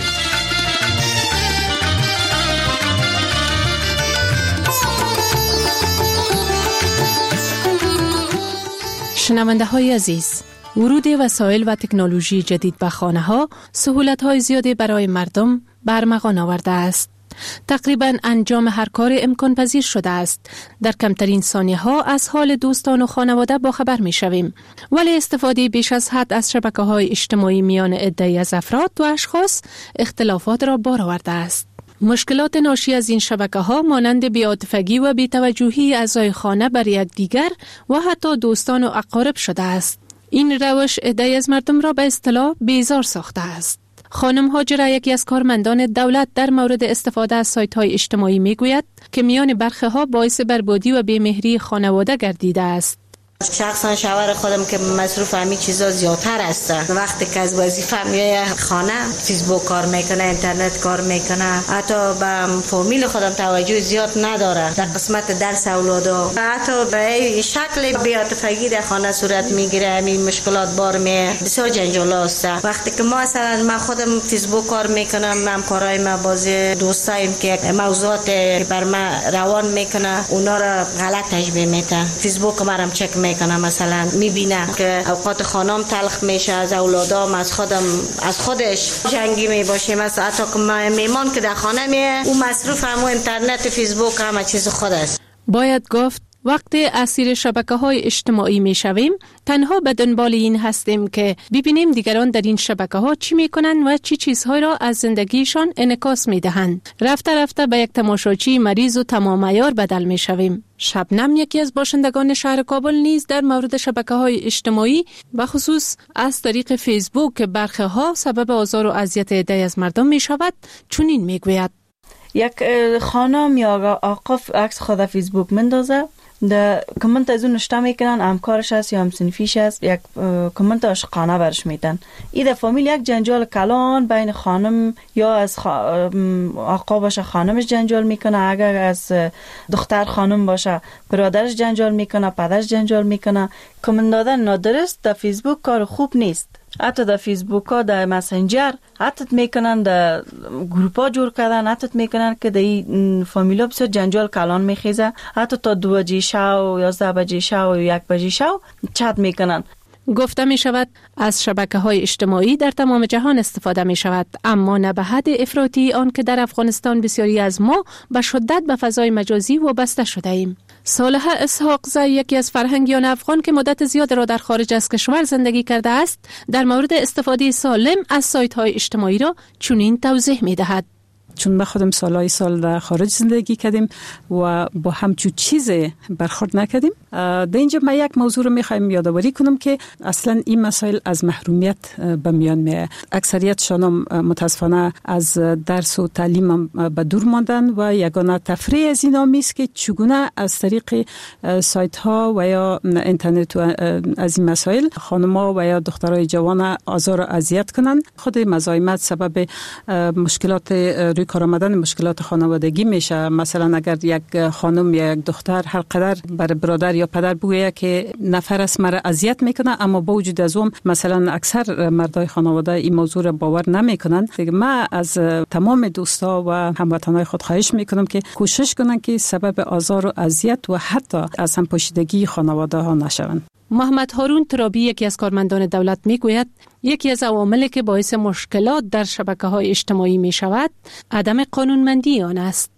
Speaker 2: شنونده های عزیز، ورود وسایل و تکنولوژی جدید به خانه ها سهولت های زیادی برای مردم برمغان آورده است. تقریباً انجام هر کار امکان پذیر شده است. در کمترین ثانیه ها از حال دوستان و خانواده باخبر می شویم. ولی استفاده بیش از حد از شبکه های اجتماعی میان عده‌ای از افراد و اشخاص اختلافات را بار آورده است. مشکلات ناشی از این شبکه ها مانند بی‌عاطفگی و بی‌توجهی اعضای خانه بر یکدیگر و حتی دوستان و اقارب شده است. این روش عده‌ای از مردم را به اصطلاح بیزار ساخته است. خانم هاجره، یکی از کارمندان دولت، در مورد استفاده از سایت‌های اجتماعی میگوید که میان برخه ها باعث بربادی و بی‌مهری خانواده گردیده است.
Speaker 13: شخصا شوهر خودم که مصروف همین چیزا زیادتر هستن، وقتی که از وظیفه میای خانه فیسبوک کار میکنه، اینترنت کار میکنه، حتی به فامیل خودم توجه زیاد نداره در قسمت درس اولادا، حتی به شکل بی‌عاطفگی در خانه صورت میگیره. همین مشکلات بار می بسیار جنجال است. وقتی که ما مثلا من خودم فیسبوک کار میکنم، همکارای ما بازی دوستایم که موضوعات بر ما روان میکنه اونا را غلط تشبیه میده. فیسبوک مرام چک میکنم، مثلا میبینه که اوقات خانم تلخ میشه، از اولادام از خودم از خودش جنگی میباشه. مثلا حتی که میمان که در خانه میه او مصروف همو اینترنت فیسبوک همه چیز خود است.
Speaker 2: باید گفت وقتی اسیر شبکه‌های اجتماعی میشویم تنها به دنبال این هستیم که ببینیم دیگران در این شبکه‌ها چی میکنن و چی چیزهای را از زندگیشان انعکاس میدهند. رفته رفته به یک تماشاچی مریض و تمام عیار بدل میشویم. شبنم، یکی از باشندگان شهر کابل، نیز در مورد شبکه‌های اجتماعی و خصوص از طریق فیسبوک که برخی ها سبب آزار و اذیت عده‌ای از مردم میشود چنین میگوید:
Speaker 14: یک خانم یا آقا عکس خود فیسبوک مندازه، در کامنت از اون نشته میکنن همکارش هست یا همسنفیش هست، یک کامنت عاشقانه برش میدن. این در فامیل یک جنجال کلان بین خانم یا از خا... آقا باشه خانمش جنجال میکنه، اگر از دختر خانم باشه برادرش جنجال میکنه، پدرش جنجال میکنه. کامنت دادن نادرست در فیسبوک کار خوب نیست. حتی در فیسبوک ها، در مسنجر حتی میکنن، در گروپ ها جور کردن، حتی میکنن که در این فامیلا بسیار جنجال کلان میخیزه. حتی تا دو بجه شو، یازده بجه شو، یک بجه شو چت میکنن.
Speaker 2: گفته می شود از شبکه های اجتماعی در تمام جهان استفاده می شود، اما نه به حد افراطی آن که در افغانستان بسیاری از ما به شدت به فضای مجازی وابسته شده ایم. صالحه اسحاقزی، یکی از فرهنگیان افغان که مدت زیاد را در خارج از کشور زندگی کرده است، در مورد استفاده سالم از سایت های اجتماعی را چنین توضیح می دهد:
Speaker 10: چون ما خودم سالهای سال در خارج زندگی کردیم و با همچون چیز برخورد نکردیم. در اینجا من یک موضوع رو میخوایم یادآوری کنم که اصلا این مسائل از محرومیت به میان میاد. اکثریتشان متاسفانه از درس و تعلیم به دور ماندن و یگانه تفریح از اینا میست که چگونه از طریق سایت ها و یا اینترنت و از این مسائل خانم‌ها و یا دخترای جوان آزار و اذیت کنن. خود مزاحمت سبب مشکلات روی کار آمدن مشکلات خانوادگی میشه. مثلا اگر یک خانم یا یک دختر هر قدر بر برادر یا پدر بگویه که نفر است مرا اذیت میکنه، اما با وجود از اون مثلا اکثر مردای خانواده این موضوع را باور نمیکنن. من از تمام دوستا و هموطنای خود خواهش میکنم که کوشش کنن که سبب آزار و اذیت و حتی از هم پوشیدگی خانواده ها نشوند.
Speaker 2: محمد هارون ترابی، یکی از کارمندان دولت، میگوید یکی از عواملی که باعث مشکلات در شبکه‌های اجتماعی می شود عدم قانونمندی آن است.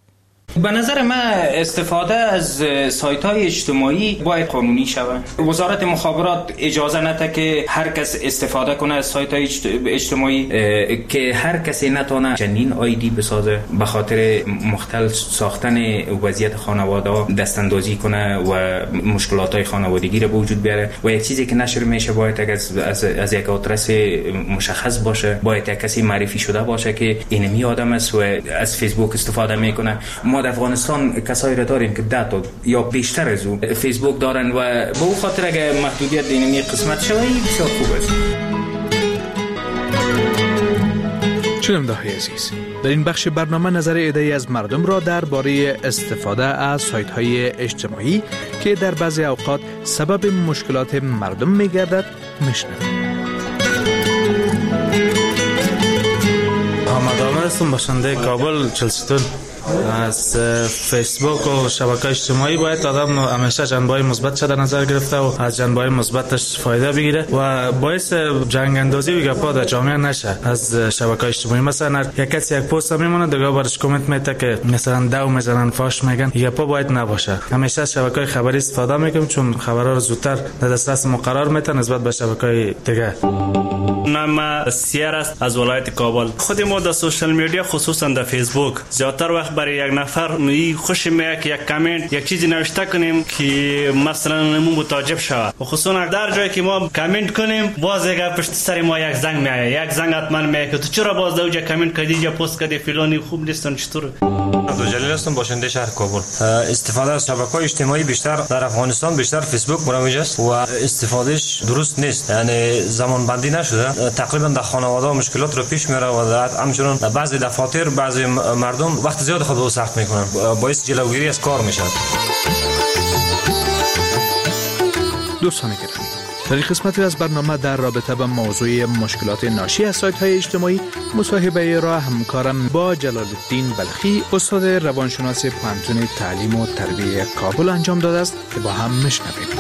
Speaker 15: به نظر من استفاده از سایت های اجتماعی باید قانونی شود. وزارت مخابرات اجازه نده که هر کس استفاده کنه از سایت های اجتماعی، که هر کسی نتونه چنین آیدی بسازه به خاطر مختل ساختن وضعیت خانواده دست اندازی کنه و مشکلات های خانوادگی را به وجود بیاره. و یک چیزی که نشر میشه باید از از, از یک آدرس مشخص باشه، باید یک کسی معرفی شده باشه که اینمی آدم است و از فیسبوک استفاده میکنه. ما در افغانستان کسایی را داریم که ده تا یا بیشتر از او فیسبوک دارن و به او خاطر اگه محدودیت اینمی قسمت شوی بسیار خوب است.
Speaker 7: شنونده‌های عزیز، در این بخش برنامه نظر عده‌ای از مردم را درباره استفاده از سایت‌های اجتماعی که در بعضی اوقات سبب مشکلات مردم می‌گردد میشنویم.
Speaker 12: محمد عامر هستم، باشنده کابل چلستون. از فیسبوک و شبکه‌های اجتماعی باید آدم همیشه جنبه‌های مثبت در نظر گرفته و از جنبه‌های مثبتش فایده بگیره و باعث جنگ اندازی و گپا در جامعه نشه از شبکه‌های اجتماعی. مثلا یک کسی یک پست میمونه دیگه برش کامنت میته که مثلا داو میزنن، فاش میگن، گپا باید نباشه. همیشه شبکه‌های خبری استفاده میکنیم چون خبرها رو زودتر در دسترس ما قرار میده نسبت به شبکه‌های دیگه.
Speaker 16: نام سیر است از ولایت کابل. خود ما در سوشال میدیا خصوصا در فیسبوک زیادتر وقت برای یک نفر می خوشی میاد که یک کامنت یک چیزی نوشته کنیم که مثلا نمون متعجب شود و خصوصا در جایی که ما کامنت کنیم باز یک پشت سر ما یک زنگ میاد، یک زنگ حتما میاد که تو چرا باز در اونجا کامنت کردی یا پست کردی فلانی خوب نیستن چطور.
Speaker 17: عبدالجلیل هستم، باشنده شهر کابل. استفاده از شبکه‌های اجتماعی بیشتر در افغانستان بیشتر فیسبوک مروج است و استفادهش درست نیست، یعنی زمان بندی نشده. تقریبا در خانواده مشکلات رو پیش میاره و همچنین بعضی دفاتر بعضی مردم وقت زیاد خود رو سخت میکنن، باعث جلوگیری از کار میشه.
Speaker 7: دوستان گرامی، در این قسمتی از برنامه در رابطه با موضوع مشکلات ناشی از سایت‌های اجتماعی مصاحبه را همکارم با جلال الدین بلخی، استاد روانشناس پانتون تعلیم و تربیت کابل انجام داده است که با هم میشنویم.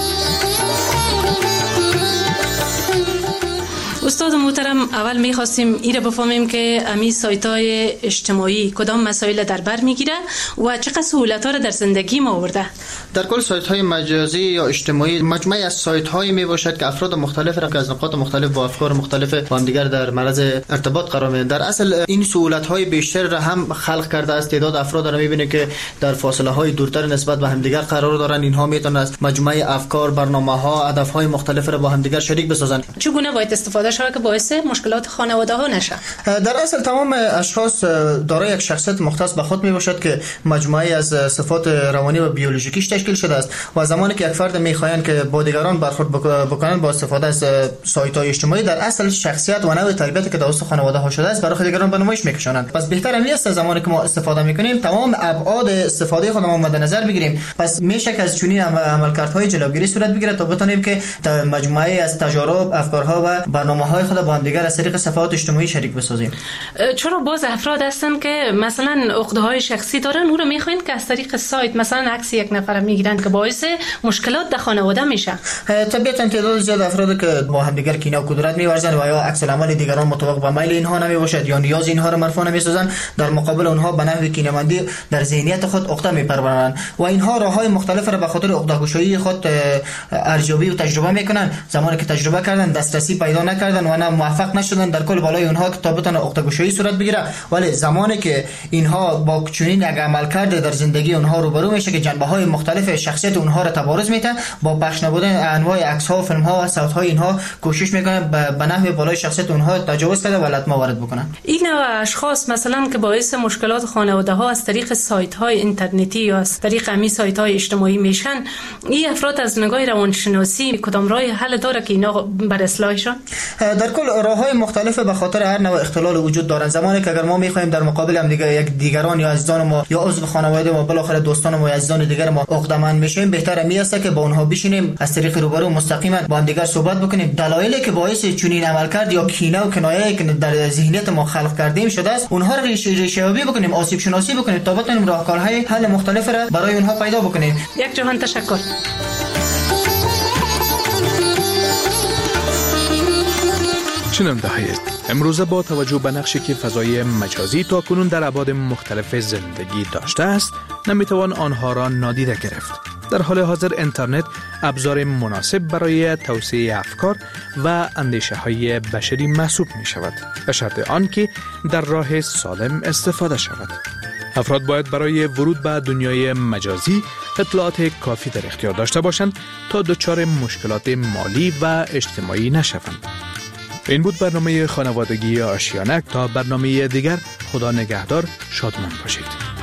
Speaker 2: استاد محترم، اول می‌خواستیم ایره بفهمیم که امی سایت‌های اجتماعی کدام مسائل در بر میگیره و چقدر سهولت‌ها را در زندگی ما آورده.
Speaker 18: در کل سایت‌های مجازی یا اجتماعی مجموعه از سایت‌هایی میباشد که افراد مختلف را که از نقاط مختلف با افکار مختلف با هم دیگر در معرض ارتباط قرار میدن. در اصل این سهولت‌های بیشتر را هم خلق کرده است. تعداد افراد را می‌بینه که در فاصله‌های دورتر نسبت به هم دیگر قرار دارند. اینها میتونن از مجموعه افکار، برنامه‌ها، هدف‌های مختلف را با هم دیگر شریک بسازند.
Speaker 2: چگونه باید استفاده شود که باعث مشکلات خانواده ها نشه؟
Speaker 18: در اصل تمام اشخاص دارای یک شخصیت مختص به خود میباشد که مجموعه از صفات روانی و بیولوژیکیش تشکیل شده است و زمانی که یک فرد میخواهند که با دیگران برخورد بکنند با استفاده از سایت‌های اجتماعی در اصل شخصیت و نوع تربیتی که در وسط خانواده ها شده است برای دیگران به نمایش میکشانند. پس بهتر امی است زمانی که ما استفاده میکنیم تمام ابعاد استفاده خودمون مد نظر بگیریم. پس میشه که از چنین عملکردهای جلوگیری صورت بگیره تا بتونیم که مجموعه از تجارب، افکارها و برنامه‌های خود با هم دیگر از طریق صفحات اجتماعی شریک بسازیم.
Speaker 2: چرا باز افراد هستن که مثلا عقده‌های شخصی دارن او رو میخواین که از طریق سایت مثلا عکس یک نفر میگیرن که باعث مشکلات در خانواده میشه؟
Speaker 18: طبیعتاً تعداد زیاد افراد که با هم دیگر کینه و کدورت می‌ورزن و یا عکس العمل دیگران مطابق با میل اینها نمیباشد یا نیاز اینها رو مرفوع نمی‌سازن، در مقابل اونها به نحو کینه‌مندی در ذهنیت خود عقده میپرورند و اینها راه‌های مختلف را به خاطر عقده‌گشایی خود ارزیابی و تجربه میکنن. زمانی که تجربه کردن دسترسی پیدا نکردن و نه موفق نشدن در کل بالای اونها که تا بتونه عقده‌گشایی صورت بگیره، ولی زمانی که اینها با چنین یک عملکرد در زندگی اونها روبرو میشه که جنبه‌های مختلف شخصیت اونها را تبارز میده، با پخش نبودن انواع عکس‌ها و فیلم‌ها و صوت‌های اینها کوشش میکنن به نحو بالای شخصیت اونها تجاوز کنه و لطمه وارد بکنن.
Speaker 2: این نوع اشخاص مثلا که باعث مشکلات خانواده‌ها از طریق سایت‌های اینترنتی یا از طریق امی سایت‌های اجتماعی میشن، این افراد از نگاه روانشناسی کدام راه حل داره که اینا بر اصلاحشون؟
Speaker 18: در کل راه‌های مختلف به خاطر هر نوع اختلال وجود دارن. زمانی که اگر ما می‌خوایم در مقابل هم دیگه یک دیگران یا عزیزان ما یا عضو خانواده ما بالاخره دوستان ما یا عزیزان دیگر ما عقده‌مند میشیم، بهتره می است که با اونها بشینیم از طریق روبرو مستقیما با هم دیگر صحبت بکنیم. دلایلی که باعث چنین عملکرد یا کینه و کنایه‌ای که در ذهنیت ما خلق کردیم شده است اونها رو ریشه‌یابی بکنیم، آسیب شناسی بکنیم تا بتونیم راهکارهای حل مختلف را برای اونها پیدا بکنیم.
Speaker 2: یک جهان تشکر.
Speaker 7: شنونده های امروزه با توجه به نقشی که فضای مجازی تا کنون در ابعاد مختلف زندگی داشته است، نمیتوان آنها را نادیده گرفت. در حال حاضر اینترنت ابزار مناسب برای توسعه افکار و اندیشه های بشری محسوب می شود، به شرط آنکه در راه سالم استفاده شود. افراد باید برای ورود به دنیای مجازی اطلاعات کافی در اختیار داشته باشند تا دچار مشکلات مالی و اجتماعی نشوند. این بود برنامه خانوادگی آشیانک. تا برنامه دیگر، خدا نگهدار، شادمان باشید.